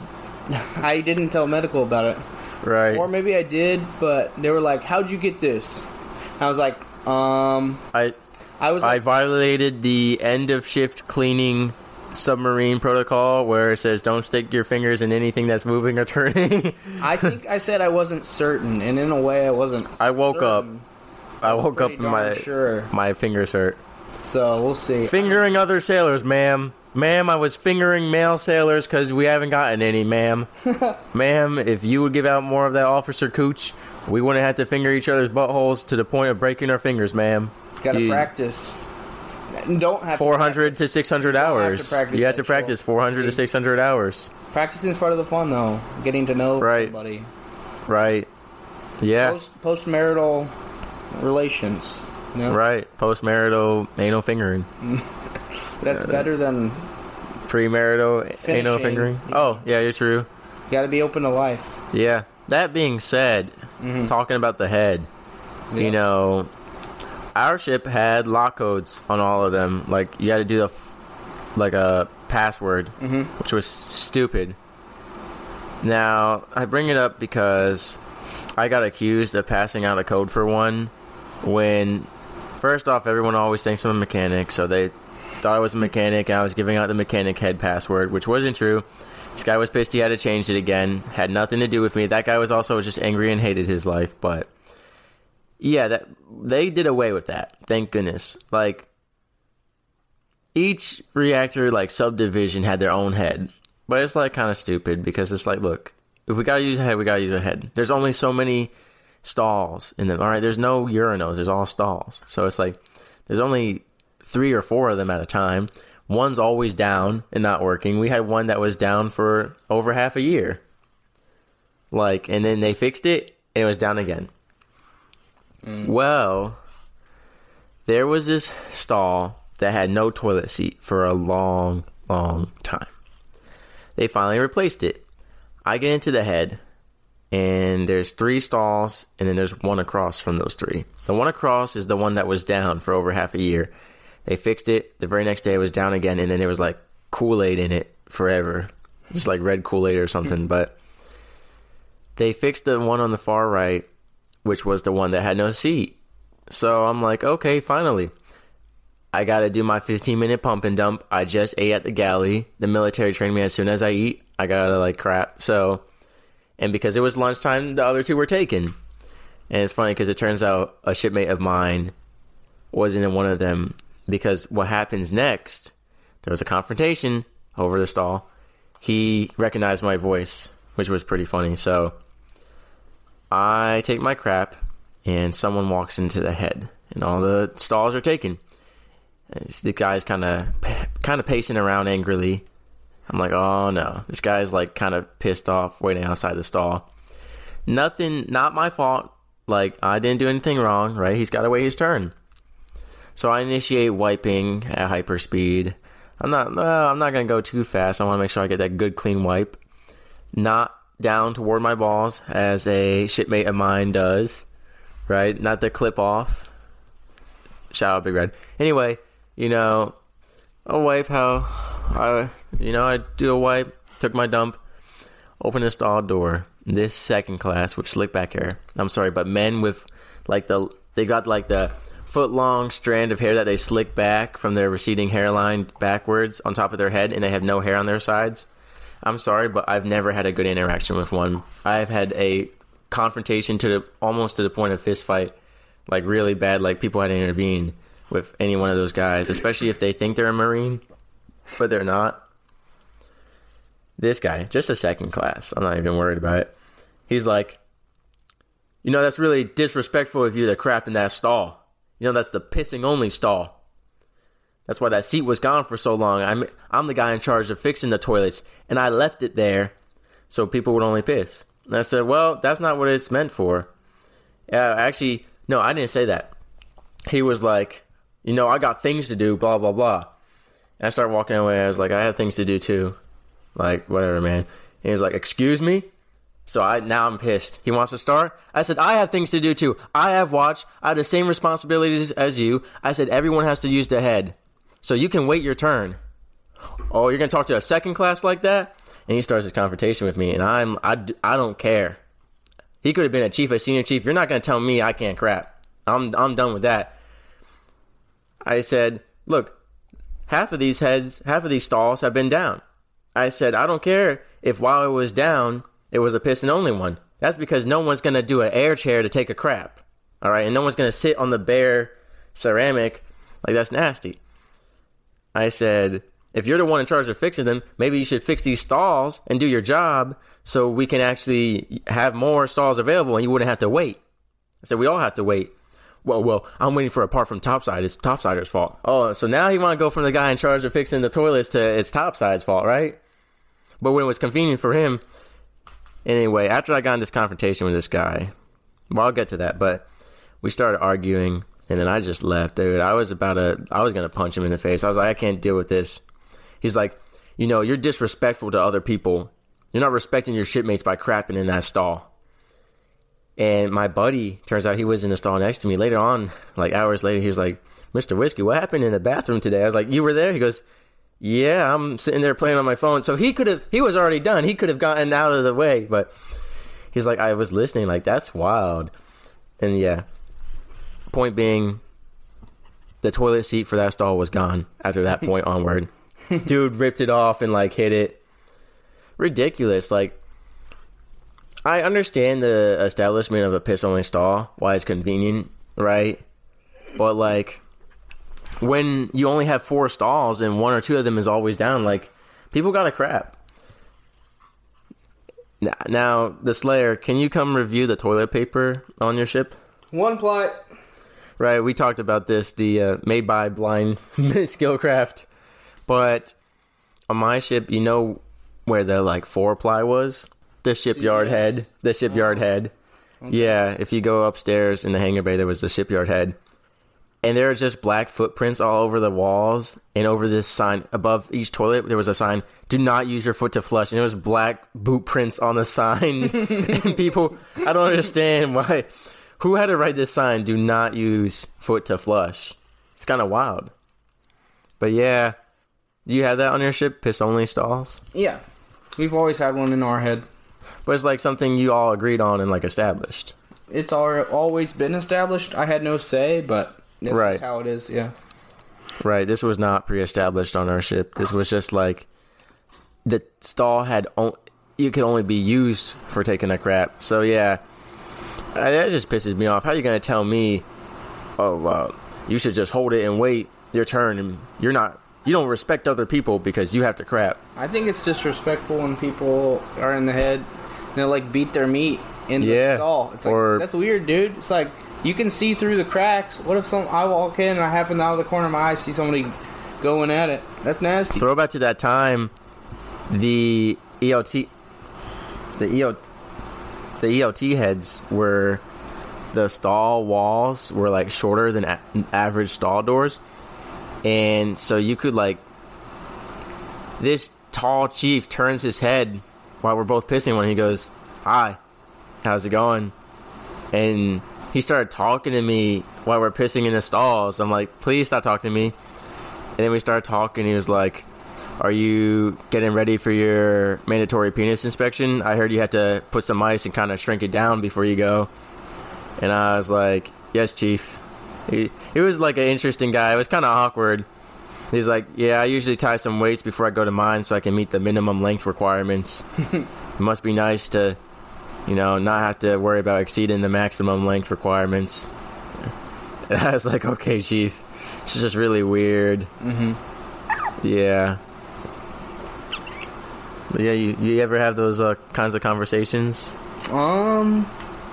Speaker 2: I didn't tell medical about it.
Speaker 1: Right.
Speaker 2: Or maybe I did, but they were like, "How'd you get this?" I was like, "Um,
Speaker 1: I,
Speaker 2: I was,
Speaker 1: I
Speaker 2: like,
Speaker 1: violated the end of shift cleaning submarine protocol where it says don't stick your fingers in anything that's moving or turning."
Speaker 2: I think I said I wasn't certain, and in a way, I wasn't.
Speaker 1: I woke
Speaker 2: certain.
Speaker 1: up. I,
Speaker 2: I
Speaker 1: woke up and my
Speaker 2: sure.
Speaker 1: my fingers hurt.
Speaker 2: So we'll see.
Speaker 1: Fingering other sailors, ma'am. Ma'am, I was fingering male sailors because we haven't gotten any, ma'am. Ma'am, if you would give out more of that officer cooch, we wouldn't have to finger each other's buttholes to the point of breaking our fingers, ma'am.
Speaker 2: Gotta
Speaker 1: you,
Speaker 2: practice. Don't have
Speaker 1: four hundred
Speaker 2: to,
Speaker 1: to six hundred hours.
Speaker 2: Have to
Speaker 1: you have to practice four hundred to six hundred hours.
Speaker 2: Practicing is part of the fun, though. Getting to know
Speaker 1: right.
Speaker 2: somebody.
Speaker 1: Right. Yeah.
Speaker 2: Post postmarital relations. You know?
Speaker 1: Right. Postmarital anal fingering.
Speaker 2: That's uh, better than
Speaker 1: premarital anal fingering. Yeah. Oh, yeah, you're true.
Speaker 2: You gotta be open to life.
Speaker 1: Yeah. That being said, mm-hmm. talking about the head, yeah. you know, our ship had lock codes on all of them. Like, you had to do a, like a password, mm-hmm. which was stupid. Now, I bring it up because I got accused of passing out a code for one when, first off, everyone always thinks I'm a mechanic, so they thought I was a mechanic, and I was giving out the mechanic head password, which wasn't true. This guy was pissed he had to change it again. Had nothing to do with me. That guy was also just angry and hated his life, but yeah, that they did away with that. Thank goodness. Like, each reactor, like, subdivision had their own head. But it's, like, kind of stupid because it's like, look, if we gotta use a head, we gotta use a head. There's only so many stalls in them, alright? There's no urinals. There's all stalls. So it's like, there's only three or four of them at a time. One's always down and not working. We had one that was down for over half a year. Like, and then they fixed it, and it was down again. Mm. Well, there was this stall that had no toilet seat for a long, long time. They finally replaced it. I get into the head, and there's three stalls, and then there's one across from those three. The one across is the one that was down for over half a year. They fixed it. The very next day, it was down again, and then there was, like, Kool-Aid in it forever. Just like red Kool-Aid or something. But they fixed the one on the far right, which was the one that had no seat. So I'm like, okay, finally. I got to do my fifteen-minute pump and dump. I just ate at the galley. The military trained me as soon as I eat, I got to, like, crap. So, and because it was lunchtime, the other two were taken. And it's funny because it turns out a shipmate of mine wasn't in one of them. Because what happens next, there was a confrontation over the stall. He recognized my voice, which was pretty funny. So I take my crap, and someone walks into the head, and all the stalls are taken. The guy's kind of kind of pacing around angrily. I'm like, oh no. This guy's like kind of pissed off waiting outside the stall. Nothing, not my fault. Like, I didn't do anything wrong, right? He's got to wait his turn. So I initiate wiping at hyperspeed. I'm not uh, I'm not going to go too fast. I want to make sure I get that good clean wipe. Not down toward my balls as a shipmate of mine does. Right? Not the clip off. Shout out Big Red. Anyway, you know, I'll wipe how I, you know, I do a wipe, took my dump. Open the stall door. This second class with slick back hair. I'm sorry, but men with like the they got like the foot long strand of hair that they slick back from their receding hairline backwards on top of their head, and they have no hair on their sides. I'm sorry, but I've never had a good interaction with one. I've had a confrontation to the, almost to the point of fist fight, like really bad, like people had to intervene with any one of those guys, especially if they think they're a Marine, but they're not. This guy, just a second class, I'm not even worried about it. He's like, you know, that's really disrespectful of you to crap in that stall. You know, that's the pissing only stall. That's why that seat was gone for so long. I'm I'm the guy in charge of fixing the toilets, and I left it there so people would only piss. And I said, well, that's not what it's meant for. Uh, actually, no, I didn't say that. He was like, you know, I got things to do, blah, blah, blah. And I started walking away. I was like, I have things to do too. Like, whatever, man. And he was like, excuse me? So I now I'm pissed. He wants to start? I said, I have things to do too. I have watch. I have the same responsibilities as you. I said, everyone has to use the head. So you can wait your turn. Oh, you're going to talk to a second class like that? And he starts his confrontation with me, and I'm, I, I don't care. He could have been a chief, a senior chief. You're not going to tell me I can't crap. I'm, I'm done with that. I said, look, half of these heads, half of these stalls have been down. I said, I don't care if while it was down, it was a piston only one. That's because no one's going to do an air chair to take a crap. All right. And no one's going to sit on the bare ceramic. Like, that's nasty. I said, if you're the one in charge of fixing them, maybe you should fix these stalls and do your job so we can actually have more stalls available and you wouldn't have to wait. I said, we all have to wait. Well, well, I'm waiting for a part from Topside. It's Topsider's fault. Oh, so now you want to go from the guy in charge of fixing the toilets to it's Topside's fault, right? But when it was convenient for him. Anyway, after I got in this confrontation with this guy, well, I'll get to that, but we started arguing. And then I just left, dude. I was about to, I was going to punch him in the face. I was like, I can't deal with this. He's like, you know, you're disrespectful to other people. You're not respecting your shipmates by crapping in that stall. And my buddy, turns out he was in the stall next to me. Later on, like hours later, he was like, Mister Whiskey, what happened in the bathroom today? I was like, you were there? He goes, yeah, I'm sitting there playing on my phone. So he could have, he was already done. He could have gotten out of the way. But he's like, I was listening. Like, that's wild. And yeah. Point being, the toilet seat for that stall was gone after that point onward. Dude ripped it off and like hit it. Ridiculous. Like, I understand the establishment of a piss only stall, why it's convenient, right? But like, when you only have four stalls and one or two of them is always down, like, people gotta crap. Now, the Slayer, can you come review the toilet paper on your ship?
Speaker 2: One ply.
Speaker 1: Right, we talked about this, the uh, made by Blind Skillcraft. But on my ship, you know where the like four ply was? The shipyard C S. head. The shipyard oh. head. Okay. Yeah, if you go upstairs in the hangar bay, there was the shipyard head. And there are just black footprints all over the walls. And over this sign, above each toilet, there was a sign, do not use your foot to flush. And there was black boot prints on the sign. And people, I don't understand why. Who had to write this sign, do not use foot to flush? It's kind of wild. But yeah, do you have that on your ship, piss only stalls?
Speaker 2: Yeah, we've always had one in our head.
Speaker 1: But it's like something you all agreed on and like established.
Speaker 2: It's all, always been established. I had no say, but this right. is how it is, yeah.
Speaker 1: Right, this was not pre-established on our ship. This was just like, the stall had, on, you could only be used for taking a crap. So yeah. That just pisses me off. How are you going to tell me, oh, uh, you should just hold it and wait your turn, and you're not, you don't respect other people because you have to crap.
Speaker 2: I think it's disrespectful when people are in the head and they like beat their meat in
Speaker 1: yeah.
Speaker 2: the stall. It's like, or, that's weird, dude. It's like, you can see through the cracks. What if some I walk in and I happen out of the corner of my eye see somebody going at it? That's nasty.
Speaker 1: Throw back to that time, the E O T, the E O T, The E O T heads were, the stall walls were like shorter than a- average stall doors. And so you could like, this tall chief turns his head while we're both pissing when he goes, hi, how's it going? And he started talking to me while we're pissing in the stalls. I'm like, please stop talking to me. And then we started talking. He was like, Are you getting ready for your mandatory penis inspection? I heard you had to put some ice and kind of shrink it down before you go. And I was like, yes, Chief. He, he was like an interesting guy. It was kind of awkward. He's like, yeah, I usually tie some weights before I go to mine so I can meet the minimum length requirements. It must be nice to, you know, not have to worry about exceeding the maximum length requirements. And I was like, okay, Chief. It's just really weird.
Speaker 2: Mm-hmm.
Speaker 1: Yeah. But yeah, you, you ever have those uh, kinds of conversations?
Speaker 2: Um...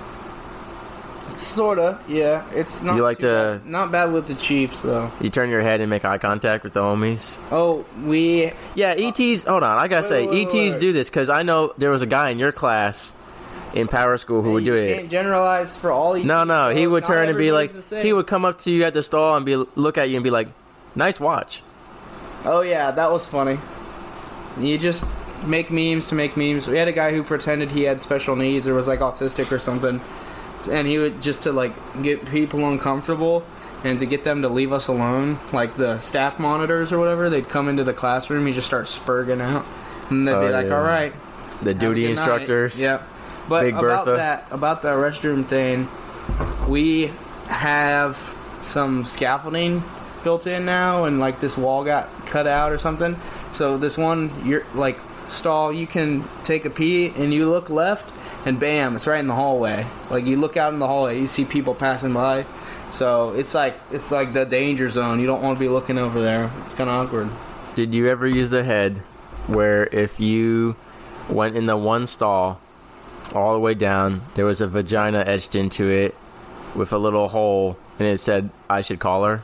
Speaker 2: Sorta, yeah. It's not
Speaker 1: You like
Speaker 2: too
Speaker 1: to-
Speaker 2: bad. Not bad with the Chiefs, though.
Speaker 1: You turn your head and make eye contact with the homies?
Speaker 2: Oh, we...
Speaker 1: Yeah, E Ts, hold on, I gotta
Speaker 2: Wait,
Speaker 1: say,
Speaker 2: wait,
Speaker 1: E Ts
Speaker 2: wait.
Speaker 1: do this, because I know there was a guy in your class in Power School who would do
Speaker 2: you
Speaker 1: it.
Speaker 2: can't generalize for all E Ts.
Speaker 1: No, no, he
Speaker 2: though.
Speaker 1: would
Speaker 2: Not
Speaker 1: turn and be like,
Speaker 2: everybody's the same.
Speaker 1: he would come up to you at the stall and be look at you and be like, nice watch.
Speaker 2: Oh, yeah, that was funny. You just make memes to make memes. We had a guy who pretended he had special needs or was, like, autistic or something. And he would, just to, like, get people uncomfortable and to get them to leave us alone, like the staff monitors or whatever, they'd come into the classroom, he'd just start spurging out. And they'd
Speaker 1: Oh,
Speaker 2: be like,
Speaker 1: yeah.
Speaker 2: all right.
Speaker 1: The
Speaker 2: have a
Speaker 1: duty
Speaker 2: good
Speaker 1: instructors.
Speaker 2: night. Yep. But
Speaker 1: Big
Speaker 2: about
Speaker 1: Bertha.
Speaker 2: that, about the restroom thing, we have some scaffolding built in now, and like this wall got cut out or something. So this one, you're like stall, you can take a pee and you look left, and bam, it's right in the hallway. Like you look out in the hallway, you see people passing by. So it's like it's like the danger zone. You don't want to be looking over there. It's kind of awkward.
Speaker 1: Did you ever use the head where if you went in the one stall all the way down, there was a vagina etched into it with a little hole, and it said, I should call her?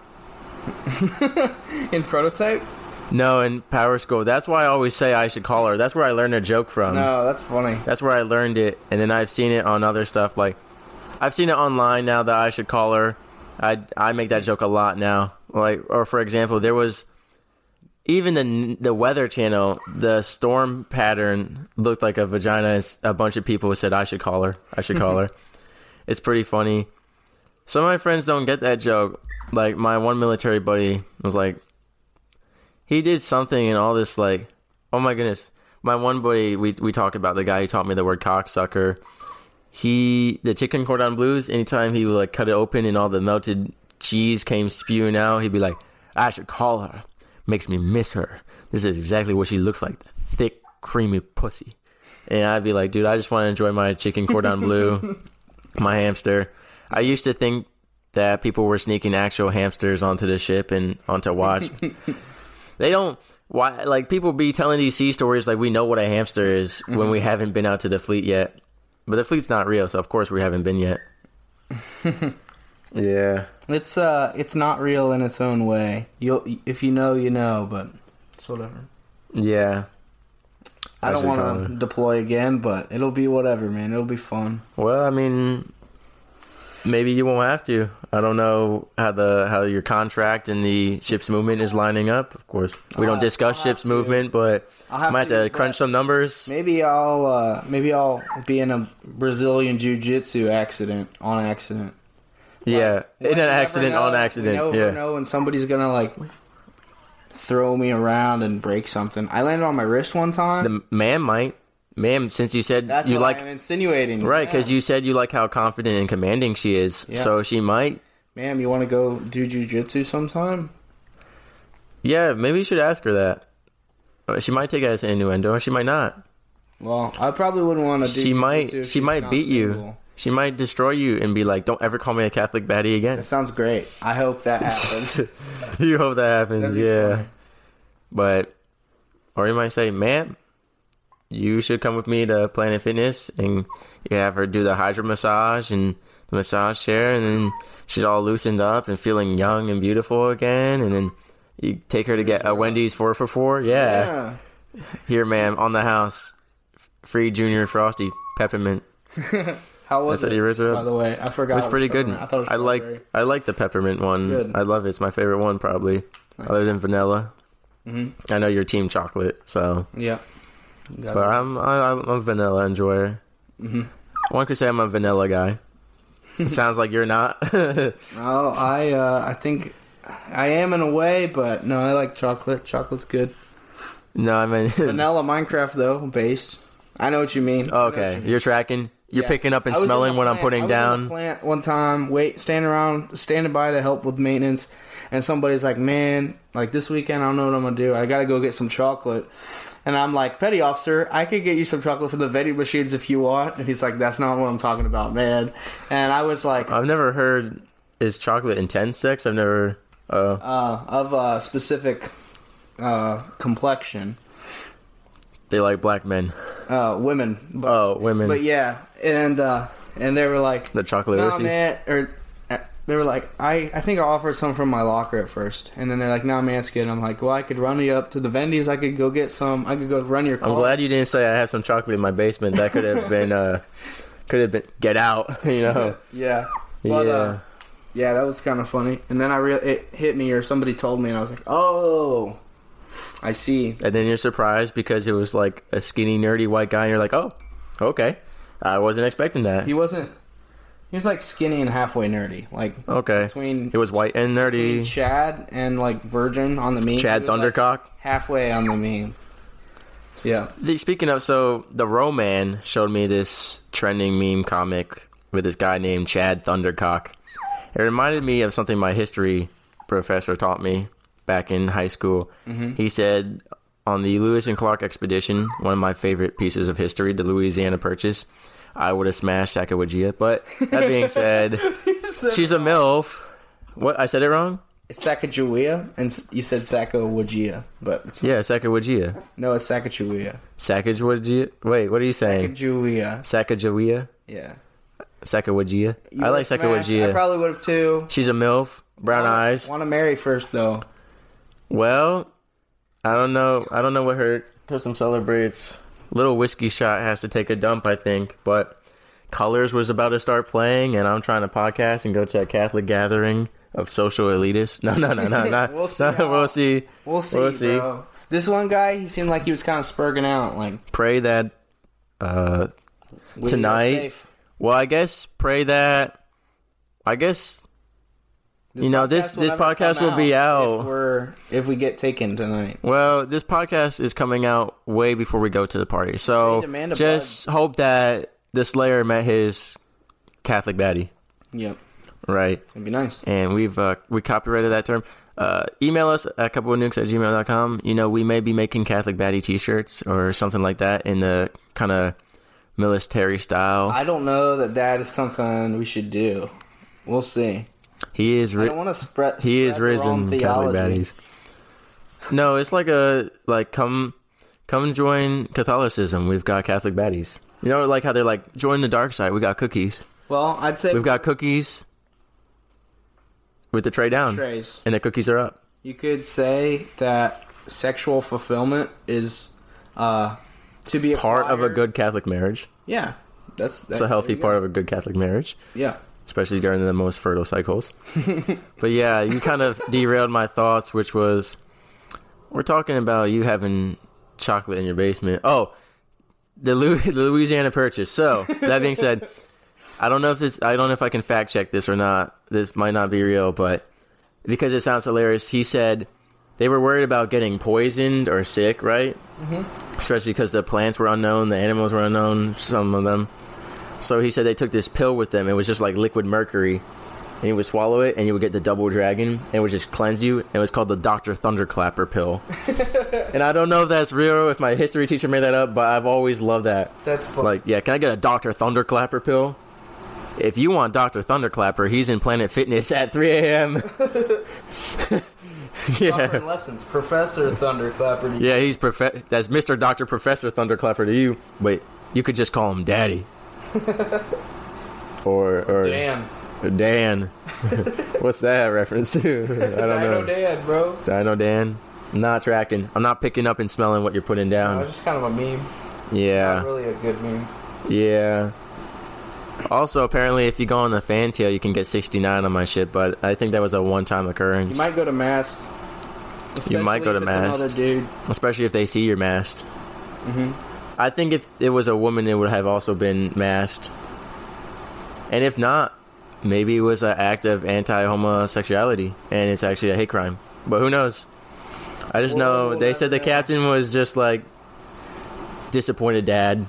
Speaker 2: In Prototype?
Speaker 1: No, in Power School. That's why I always say I should call her. That's where I learned a joke from.
Speaker 2: No, that's funny.
Speaker 1: That's where I learned it, and then I've seen it on other stuff. Like, I've seen it online now that I should call her. I, I make that joke a lot now. Like, or for example, there was even the the Weather Channel. The storm pattern looked like a vagina. As a bunch of people said I should call her. I should call her. It's pretty funny. Some of my friends don't get that joke. Like my one military buddy was like, he did something and all this like, oh my goodness. My one buddy, we we talked about the guy who taught me the word cocksucker. He, the chicken cordon bleus, anytime he would like cut it open and all the melted cheese came spewing out, he'd be like, I should call her. Makes me miss her. This is exactly what she looks like. The thick, creamy pussy. And I'd be like, dude, I just want to enjoy my chicken cordon bleu, my hamster. I used to think that people were sneaking actual hamsters onto the ship and onto watch. They don't, why? Like people be telling these sea stories like we know what a hamster is mm-hmm. when we haven't been out to the fleet yet. But the fleet's not real, so of course we haven't been yet. Yeah,
Speaker 2: it's uh, it's not real in its own way. You, if you know, you know, but it's whatever.
Speaker 1: Yeah,
Speaker 2: I, I don't want to deploy again, but it'll be whatever, man. It'll be fun.
Speaker 1: Well, I mean, maybe you won't have to. I don't know how the how your contract and the ship's movement is lining up. Of course, we
Speaker 2: I'll
Speaker 1: don't discuss
Speaker 2: have,
Speaker 1: ship's
Speaker 2: to.
Speaker 1: movement, but
Speaker 2: I'll have
Speaker 1: I might
Speaker 2: to,
Speaker 1: have to crunch some numbers.
Speaker 2: Maybe I'll uh, maybe I'll be in a Brazilian jiu-jitsu accident on accident.
Speaker 1: Yeah,
Speaker 2: like,
Speaker 1: in an accident
Speaker 2: know,
Speaker 1: on accident.
Speaker 2: We never
Speaker 1: yeah,
Speaker 2: know when somebody's gonna like throw me around and break something. I landed on my wrist one time.
Speaker 1: The man might. Ma'am, since you said
Speaker 2: That's
Speaker 1: you
Speaker 2: what
Speaker 1: like
Speaker 2: I'm insinuating,
Speaker 1: right, because yeah. you said you like how confident and commanding she is, yeah. so she might.
Speaker 2: Ma'am, you want to go do jiu-jitsu sometime?
Speaker 1: Yeah, maybe you should ask her that. She might take it as an innuendo, or she might not.
Speaker 2: Well, I probably wouldn't want to do
Speaker 1: She
Speaker 2: jiu-jitsu
Speaker 1: might.
Speaker 2: if
Speaker 1: She
Speaker 2: she's
Speaker 1: might
Speaker 2: not
Speaker 1: beat
Speaker 2: single.
Speaker 1: you. She might destroy you and be like, "Don't ever call me a Catholic baddie again."
Speaker 2: That sounds great. I hope that happens.
Speaker 1: You hope that happens, yeah.
Speaker 2: Funny.
Speaker 1: But, or you might say, "Ma'am, you should come with me to Planet Fitness," and you have her do the hydro massage and the massage chair, and then she's all loosened up and feeling young and beautiful again, and then you take her to get a Wendy's four for four. Yeah. yeah. Here, ma'am, on the house, free Junior Frosty peppermint.
Speaker 2: How was
Speaker 1: That's
Speaker 2: it?
Speaker 1: By
Speaker 2: the way, I forgot.
Speaker 1: It was pretty good.
Speaker 2: I thought it was
Speaker 1: I like
Speaker 2: strawberry.
Speaker 1: I like the peppermint one.
Speaker 2: Good.
Speaker 1: I love it. It's my favorite one, probably,
Speaker 2: Nice.
Speaker 1: other than vanilla.
Speaker 2: Mm-hmm.
Speaker 1: I know you're team chocolate, so
Speaker 2: Yeah.
Speaker 1: but I'm I, I'm a vanilla enjoyer.
Speaker 2: Mm-hmm.
Speaker 1: One could say I'm a vanilla guy. It sounds like you're not.
Speaker 2: Oh, I uh, I think I am in a way, but no, I like chocolate. Chocolate's good.
Speaker 1: No, I mean
Speaker 2: vanilla Minecraft though, based. I know what you mean.
Speaker 1: Oh, okay, you mean. You're tracking. You're yeah. picking up and smelling what I'm putting
Speaker 2: I was
Speaker 1: down.
Speaker 2: In the plant one time, wait, standing around, standing by to help with maintenance, and somebody's like, "Man, like this weekend, I don't know what I'm gonna do. I gotta go get some chocolate." And I'm like, "Petty officer, I could get you some chocolate from the vending machines if you want." And he's like, "That's not what I'm talking about, man." And I was like,
Speaker 1: "I've never heard is chocolate intense sex. I've never uh,
Speaker 2: uh of a specific uh, complexion."
Speaker 1: They like black men.
Speaker 2: Uh, women. But,
Speaker 1: oh, women.
Speaker 2: But yeah, and uh, and they were like,
Speaker 1: the chocolate.
Speaker 2: "No, man," or uh, they were like, "I, I think I offered some from my locker at first," and then they're like, "No, man, it's good." I'm like, "Well, I could run you up to the Vendies. I could go get some. I could go run your car."
Speaker 1: I'm glad you didn't say I have some chocolate in my basement. That could have been, uh, could have been get out. You know.
Speaker 2: Yeah. But,
Speaker 1: yeah.
Speaker 2: Uh, yeah, that was kind of funny. And then I re- it hit me, or somebody told me, and I was like, "Oh." I see.
Speaker 1: And then you're surprised because it was like a skinny, nerdy white guy, and you're like, oh, okay. I wasn't expecting that.
Speaker 2: He wasn't... He was like skinny and halfway nerdy. Like,
Speaker 1: okay.
Speaker 2: Between...
Speaker 1: It was white and nerdy.
Speaker 2: Chad and like Virgin on the meme.
Speaker 1: Chad Thundercock?
Speaker 2: Like halfway on the meme. Yeah.
Speaker 1: The, speaking of, so the Roman showed me this trending meme comic with this guy named Chad Thundercock. It reminded me of something my history professor taught me back in high school. Mm-hmm. He said on the Lewis and Clark expedition, one of my favorite pieces of history, the Louisiana Purchase, I would have smashed Sacagawea. But that being said, she's a MILF. What? I said it wrong?
Speaker 2: It's Sacagawea, and you said Sacagawea, but it's
Speaker 1: yeah, Sacagawea.
Speaker 2: No, it's Sacagawea.
Speaker 1: Sacagawea. Wait, what are you saying?
Speaker 2: Sacagawea.
Speaker 1: Sacagawea.
Speaker 2: Yeah.
Speaker 1: Sacagawea. I like Sacagawea.
Speaker 2: I probably would have too.
Speaker 1: She's a MILF, brown
Speaker 2: wanna,
Speaker 1: eyes.
Speaker 2: Want to marry first though.
Speaker 1: Well, I don't know. I don't know what her custom celebrates. Little whiskey shot has to take a dump, I think. But Colors was about to start playing, and I'm trying to podcast and go to a Catholic gathering of social elitists. No, no, no, no, not.
Speaker 2: we'll see.
Speaker 1: No, we'll see.
Speaker 2: We'll see. We'll see. Bro. This one guy, he seemed like he was kind of spurging out. Like
Speaker 1: pray that uh,
Speaker 2: we
Speaker 1: tonight. Well, I guess pray that. I guess. This you know, this this podcast will be out
Speaker 2: if, we're, if we get taken tonight.
Speaker 1: Well, this podcast is coming out way before we go to the party. So just hope that the Slayer met his Catholic baddie.
Speaker 2: Yep.
Speaker 1: Right.
Speaker 2: It'd be nice.
Speaker 1: And we've uh, we copyrighted that term. Uh, email us at couple of nukes at gmail dot com. You know, we may be making Catholic baddie t-shirts or something like that in the kind of military style.
Speaker 2: I don't know that that is something we should do. We'll see.
Speaker 1: He is. Ri-
Speaker 2: I don't want to spread.
Speaker 1: He is risen Catholic baddies. No, it's like a like come, come join Catholicism. We've got Catholic baddies. You know, like how they're like join the dark side. We got cookies.
Speaker 2: Well, I'd say
Speaker 1: we've got cookies with the tray down,
Speaker 2: trays,
Speaker 1: and the cookies are up.
Speaker 2: You could say that sexual fulfillment is uh, to be
Speaker 1: part
Speaker 2: acquired.
Speaker 1: of a good Catholic marriage.
Speaker 2: Yeah, that's that's
Speaker 1: a healthy part of a good Catholic marriage.
Speaker 2: Yeah.
Speaker 1: Especially during the most fertile cycles. But yeah, you kind of derailed my thoughts, which was, we're talking about you having chocolate in your basement. Oh, the, Lu- the Louisiana Purchase. So, that being said, I don't know if this, I don't know if I can fact check this or not. This might not be real, but because it sounds hilarious, he said they were worried about getting poisoned or sick, right? Mm-hmm. Especially because the plants were unknown, the animals were unknown, some of them. So he said they took this pill with them. It was just like liquid mercury. And you would swallow it, and you would get the double dragon. And it would just cleanse you. And it was called the Doctor Thunderclapper pill. And I don't know if that's real, if my history teacher made that up, but I've always loved that.
Speaker 2: That's fun.
Speaker 1: Like, yeah, can I get a Doctor Thunderclapper pill? If you want Doctor Thunderclapper, he's in Planet Fitness at three a.m.
Speaker 2: Yeah. Offering lessons. Professor Thunderclapper.
Speaker 1: Yeah, he's prof- that's Mister Doctor Professor Thunderclapper to you. Wait, you could just call him Daddy. or or
Speaker 2: Dan.
Speaker 1: Dan. What's that reference to? I don't
Speaker 2: Dino
Speaker 1: know.
Speaker 2: Dino Dan, bro.
Speaker 1: Dino Dan. I'm not tracking. I'm not picking up and smelling what you're putting down.
Speaker 2: No, it's just kind of a meme.
Speaker 1: Yeah.
Speaker 2: Not really a good meme.
Speaker 1: Yeah. Also, apparently, if you go on the fantail, you can get sixty-nine on my shit, but I think that was a one-time occurrence.
Speaker 2: You might go to Mast.
Speaker 1: You might go to Mast.
Speaker 2: Another dude.
Speaker 1: Especially if they see your Mast.
Speaker 2: Mm-hmm.
Speaker 1: I think if it was a woman, it would have also been masked. And if not, maybe it was an act of anti-homosexuality, and it's actually a hate crime. But who knows? I just
Speaker 2: Whoa,
Speaker 1: know they
Speaker 2: that-
Speaker 1: said the
Speaker 2: that-
Speaker 1: captain was just like disappointed dad.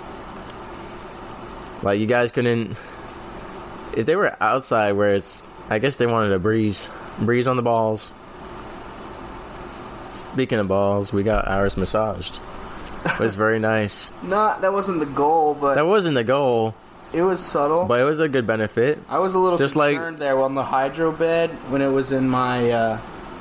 Speaker 1: Like, you guys couldn't. If they were outside where it's, I guess they wanted a breeze, breeze on the balls. Speaking of balls, we got ours massaged. It was very nice.
Speaker 2: No, that wasn't the goal, but
Speaker 1: That wasn't the goal,
Speaker 2: it was subtle.
Speaker 1: but it was a good benefit.
Speaker 2: I was a little
Speaker 1: Just like-
Speaker 2: concerned there on the hydro bed when it was in my uh,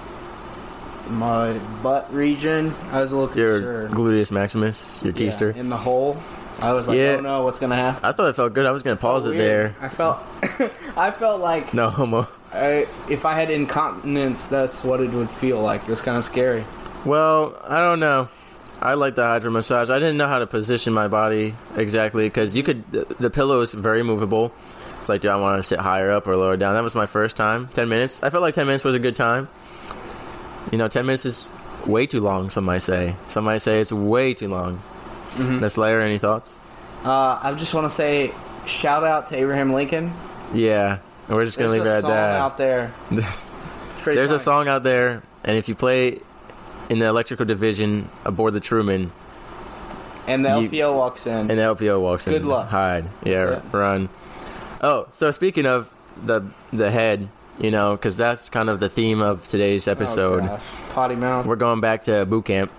Speaker 2: my butt region. I was a little
Speaker 1: Your
Speaker 2: concerned.
Speaker 1: gluteus maximus, your
Speaker 2: Yeah,
Speaker 1: keister.
Speaker 2: in the hole. I was like,
Speaker 1: Yeah.
Speaker 2: oh no, what's gonna happen?
Speaker 1: I thought it felt good. I was gonna pause it
Speaker 2: Weird.
Speaker 1: there.
Speaker 2: I felt, I felt like
Speaker 1: No homo.
Speaker 2: I, if I had incontinence, that's what it would feel like. It was kind of scary.
Speaker 1: Well, I don't know. I like the hydro massage. I didn't know how to position my body exactly because you could. The, the pillow is very movable. It's like, do I want to sit higher up or lower down? That was my first time. Ten minutes. I felt like ten minutes was a good time. You know, ten minutes is way too long. Some might say. Some might say it's way too long.
Speaker 2: Mm-hmm.
Speaker 1: Let's layer. Any thoughts?
Speaker 2: Uh, I just want to say, shout out to Abraham Lincoln.
Speaker 1: Yeah, and we're just gonna
Speaker 2: There's
Speaker 1: leave
Speaker 2: a
Speaker 1: it at
Speaker 2: song
Speaker 1: that.
Speaker 2: out there. It's pretty
Speaker 1: There's a
Speaker 2: funny.
Speaker 1: song out there, and if you play in the electrical division aboard the Truman,
Speaker 2: and the
Speaker 1: you-
Speaker 2: L P O walks in.
Speaker 1: and the L P O walks in,
Speaker 2: Good luck.
Speaker 1: hide, yeah,
Speaker 2: That's it.
Speaker 1: run. Oh, so speaking of the the head, you know, because that's kind of the theme of today's episode.
Speaker 2: Oh, gosh. Potty mouth.
Speaker 1: We're going back to boot camp,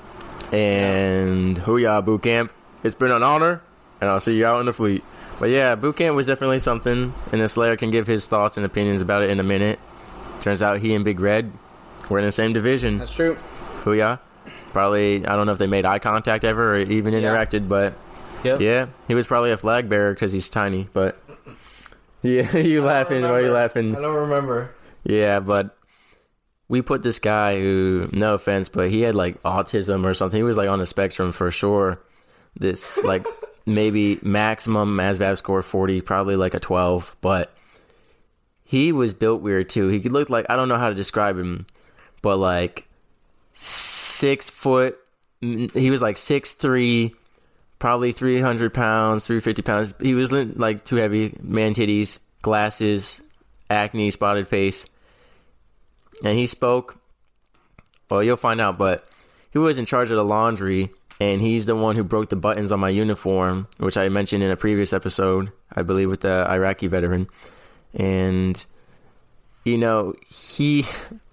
Speaker 1: and hooyah, boot camp! It's been an honor, and I'll see you out in the fleet. But yeah, boot camp was definitely something, and the Slayer can give his thoughts and opinions about it in a minute. Turns out he and Big Red were in the same division.
Speaker 2: That's true.
Speaker 1: Hooyah! Probably, I don't know if they made eye contact ever or even
Speaker 2: Yeah.
Speaker 1: interacted, but
Speaker 2: Yep.
Speaker 1: yeah, he was probably a flag bearer because he's tiny. But yeah, you laughing? Why are you laughing?
Speaker 2: I don't remember.
Speaker 1: Yeah, but we put this guy who, no offense, but he had like autism or something. He was like on the spectrum for sure. This like maybe maximum ASVAB score forty, probably like a twelve, but he was built weird too. He could look like, I don't know how to describe him, but like six foot. He was like six three, probably three hundred pounds, three fifty pounds. He was like too heavy, man titties, glasses, acne, spotted face. And he spoke, well, you'll find out, but he was in charge of the laundry, and he's the one who broke the buttons on my uniform, which I mentioned in a previous episode, I believe, with the Iraqi veteran. And, you know, he,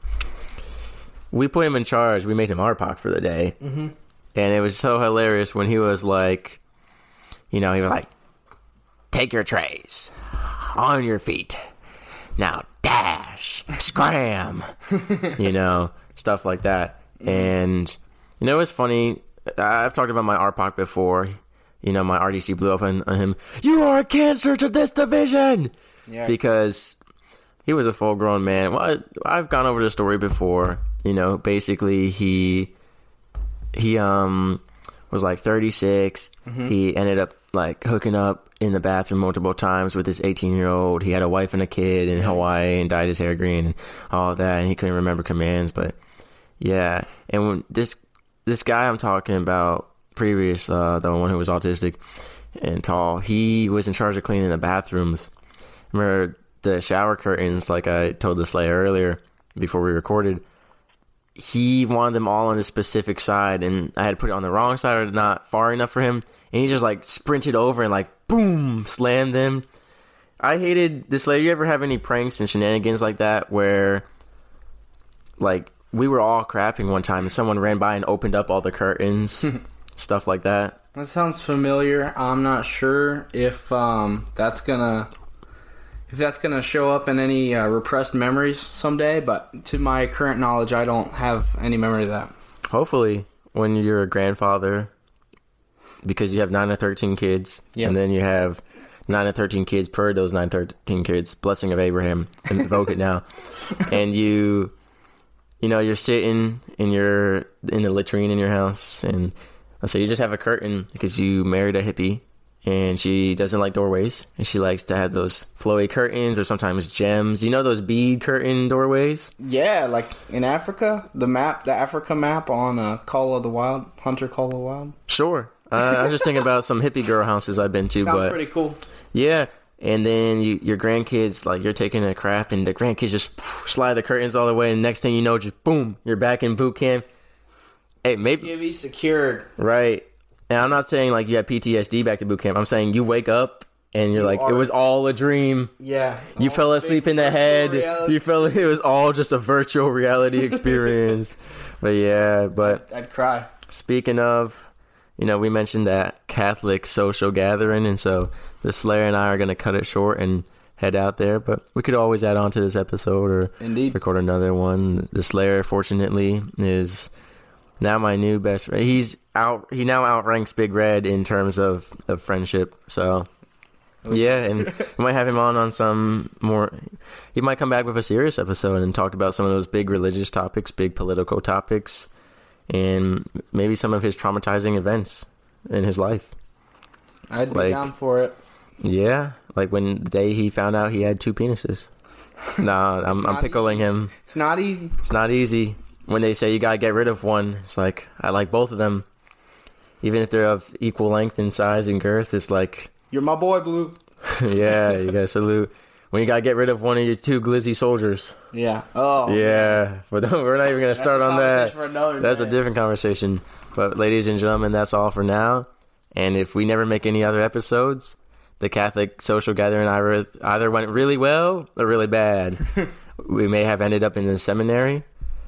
Speaker 1: we put him in charge. We made him R P O C for the day.
Speaker 2: Mm-hmm.
Speaker 1: And it was so hilarious when he was like, you know, he was like, take your trays on your feet. Now dash, scram, you know, stuff like that. And, you know, it's funny. I've talked about my R P O C before. You know, my R D C blew up on, on him. You are a cancer to this division!
Speaker 2: Yeah.
Speaker 1: Because he was a full-grown man. Well, I, I've gone over the story before. You know, basically he he um was like thirty-six. Mm-hmm. He ended up like hooking up in the bathroom multiple times with this eighteen-year-old. He had a wife and a kid in Hawaii and dyed his hair green and all of that. And he couldn't remember commands, but yeah. And when this this guy I'm talking about, previous, uh, the one who was autistic and tall, he was in charge of cleaning the bathrooms. Remember the shower curtains, like I told the Slayer earlier before we recorded, he wanted them all on a specific side, and I had to put it on the wrong side or not far enough for him, and he just like sprinted over and like boom, slammed them. I hated the Slayer. You ever have any pranks and shenanigans like that where like we were all crapping one time and someone ran by and opened up all the curtains, stuff like that?
Speaker 2: That sounds familiar. I'm not sure if um, that's gonna if that's gonna show up in any uh, repressed memories someday. But to my current knowledge, I don't have any memory of that.
Speaker 1: Hopefully, when you're a grandfather, because you have nine or thirteen kids,
Speaker 2: Yep.
Speaker 1: and then you have nine or thirteen kids per those nine or thirteen kids, blessing of Abraham, invoke it now, and you, you know, you're sitting in your in the latrine in your house, and let's say you just have a curtain because you married a hippie, and she doesn't like doorways, and she likes to have those flowy curtains or sometimes gems. You know those bead curtain doorways?
Speaker 2: Yeah, like in Africa, the map, the Africa map on uh, Call of the Wild, Hunter Call of the Wild.
Speaker 1: Sure. Uh, I'm just thinking about some hippie girl houses I've been to,
Speaker 2: Sounds
Speaker 1: but
Speaker 2: pretty cool.
Speaker 1: yeah. And then you, your grandkids, like you're taking a crap, and the grandkids just slide the curtains all the way, and next thing you know, just boom, you're back in boot camp. Hey, maybe
Speaker 2: Skivvy secured.
Speaker 1: Right. And I'm not saying like you had P T S D back to boot camp. I'm saying you wake up and you're
Speaker 2: You
Speaker 1: like,
Speaker 2: are-
Speaker 1: it was all a dream.
Speaker 2: Yeah.
Speaker 1: You
Speaker 2: All
Speaker 1: fell
Speaker 2: big
Speaker 1: asleep in the
Speaker 2: virtual
Speaker 1: head.
Speaker 2: reality.
Speaker 1: You fell. It was all just a virtual reality experience. But yeah, but
Speaker 2: I'd cry.
Speaker 1: speaking of, you know, we mentioned that Catholic social gathering, and so the Slayer and I are going to cut it short and head out there. But we could always add on to this episode or
Speaker 2: Indeed.
Speaker 1: record another one. The Slayer, fortunately, is now my new best friend. He's out. He now outranks Big Red in terms of, of friendship. So yeah, and we might have him on on some more. He might come back with a serious episode and talk about some of those big religious topics, big political topics, and maybe some of his traumatizing events in his life.
Speaker 2: I'd be
Speaker 1: Like-
Speaker 2: down for it.
Speaker 1: Yeah, like when the day he found out he had two penises. Nah, I'm, I'm
Speaker 2: not
Speaker 1: pickling
Speaker 2: easy.
Speaker 1: him.
Speaker 2: It's not easy.
Speaker 1: It's not easy. When they say you gotta get rid of one, it's like, I like both of them. Even if they're of equal length and size and girth, it's like,
Speaker 2: You're my boy, Blue.
Speaker 1: yeah, you gotta salute. When you gotta get rid of one of your two glizzy soldiers.
Speaker 2: Yeah. Oh.
Speaker 1: Yeah, but don't- we're not even gonna
Speaker 2: That's
Speaker 1: start
Speaker 2: a
Speaker 1: on that.
Speaker 2: conversation for another
Speaker 1: That's
Speaker 2: day.
Speaker 1: a different conversation. But ladies and gentlemen, that's all for now. And if we never make any other episodes, the Catholic social gathering either, either went really well or really bad. We may have ended up in the seminary.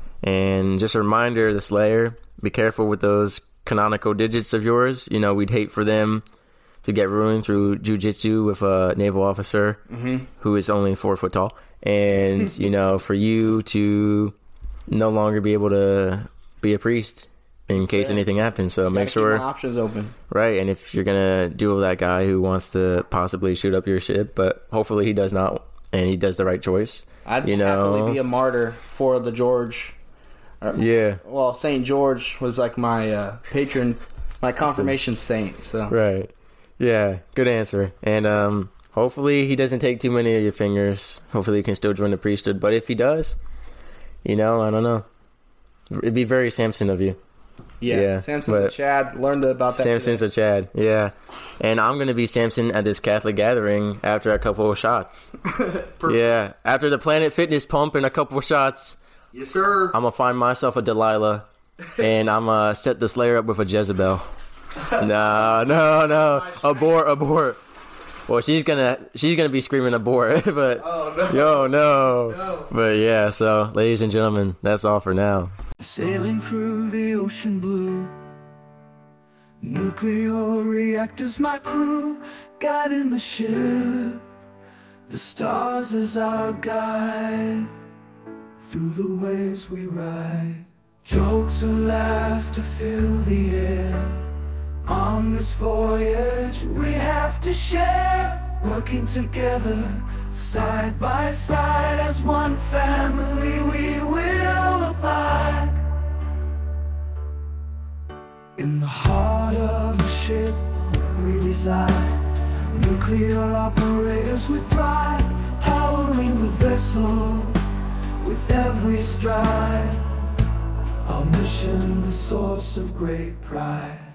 Speaker 1: And just a reminder, the Slayer, be careful with those canonical digits of yours. You know, we'd hate for them to get ruined through jujitsu with a naval officer
Speaker 2: Mm-hmm.
Speaker 1: who is only four foot tall. And, you know, for you to no longer be able to be a priest in case
Speaker 2: Yeah.
Speaker 1: anything happens. So
Speaker 2: Gotta
Speaker 1: make
Speaker 2: keep
Speaker 1: sure...
Speaker 2: my options open.
Speaker 1: Right, and if you're gonna deal with that guy who wants to possibly shoot up your ship, but hopefully he does not, and he does the right choice.
Speaker 2: I'd
Speaker 1: You know-
Speaker 2: happily be a martyr for the George. or-
Speaker 1: Yeah,
Speaker 2: Well, Saint George was like my uh, patron, my confirmation saint. So
Speaker 1: right. Yeah, good answer. And um, hopefully he doesn't take too many of your fingers. Hopefully he can still join the priesthood. But if he does, you know, I don't know. It'd be very Samson of you.
Speaker 2: yeah,
Speaker 1: Yeah,
Speaker 2: Samson's a
Speaker 1: but-
Speaker 2: Chad. Learned about that.
Speaker 1: Samson's
Speaker 2: today.
Speaker 1: a Chad, yeah. And I'm gonna be Samson at this Catholic gathering after a couple of shots. Yeah, after the Planet Fitness pump and a couple of shots.
Speaker 2: Yes, sir.
Speaker 1: I'm gonna find myself a Delilah, and I'm gonna set the Slayer up with a Jezebel. No, no, no, abort, abort. Well, she's gonna she's gonna be screaming abort, but
Speaker 2: Oh no.
Speaker 1: yo, no.
Speaker 2: No.
Speaker 1: But yeah, so ladies and gentlemen, that's all for now.
Speaker 3: Sailing through the ocean blue, nuclear reactors my crew, guiding the ship, the stars as our guide, through the waves we ride, jokes and laughter fill the air. On this voyage we have to share, working together, side by side, as one family we will abide. In the heart of the ship we reside, nuclear operators with pride, powering the vessel with every stride. Our mission, a source of great pride.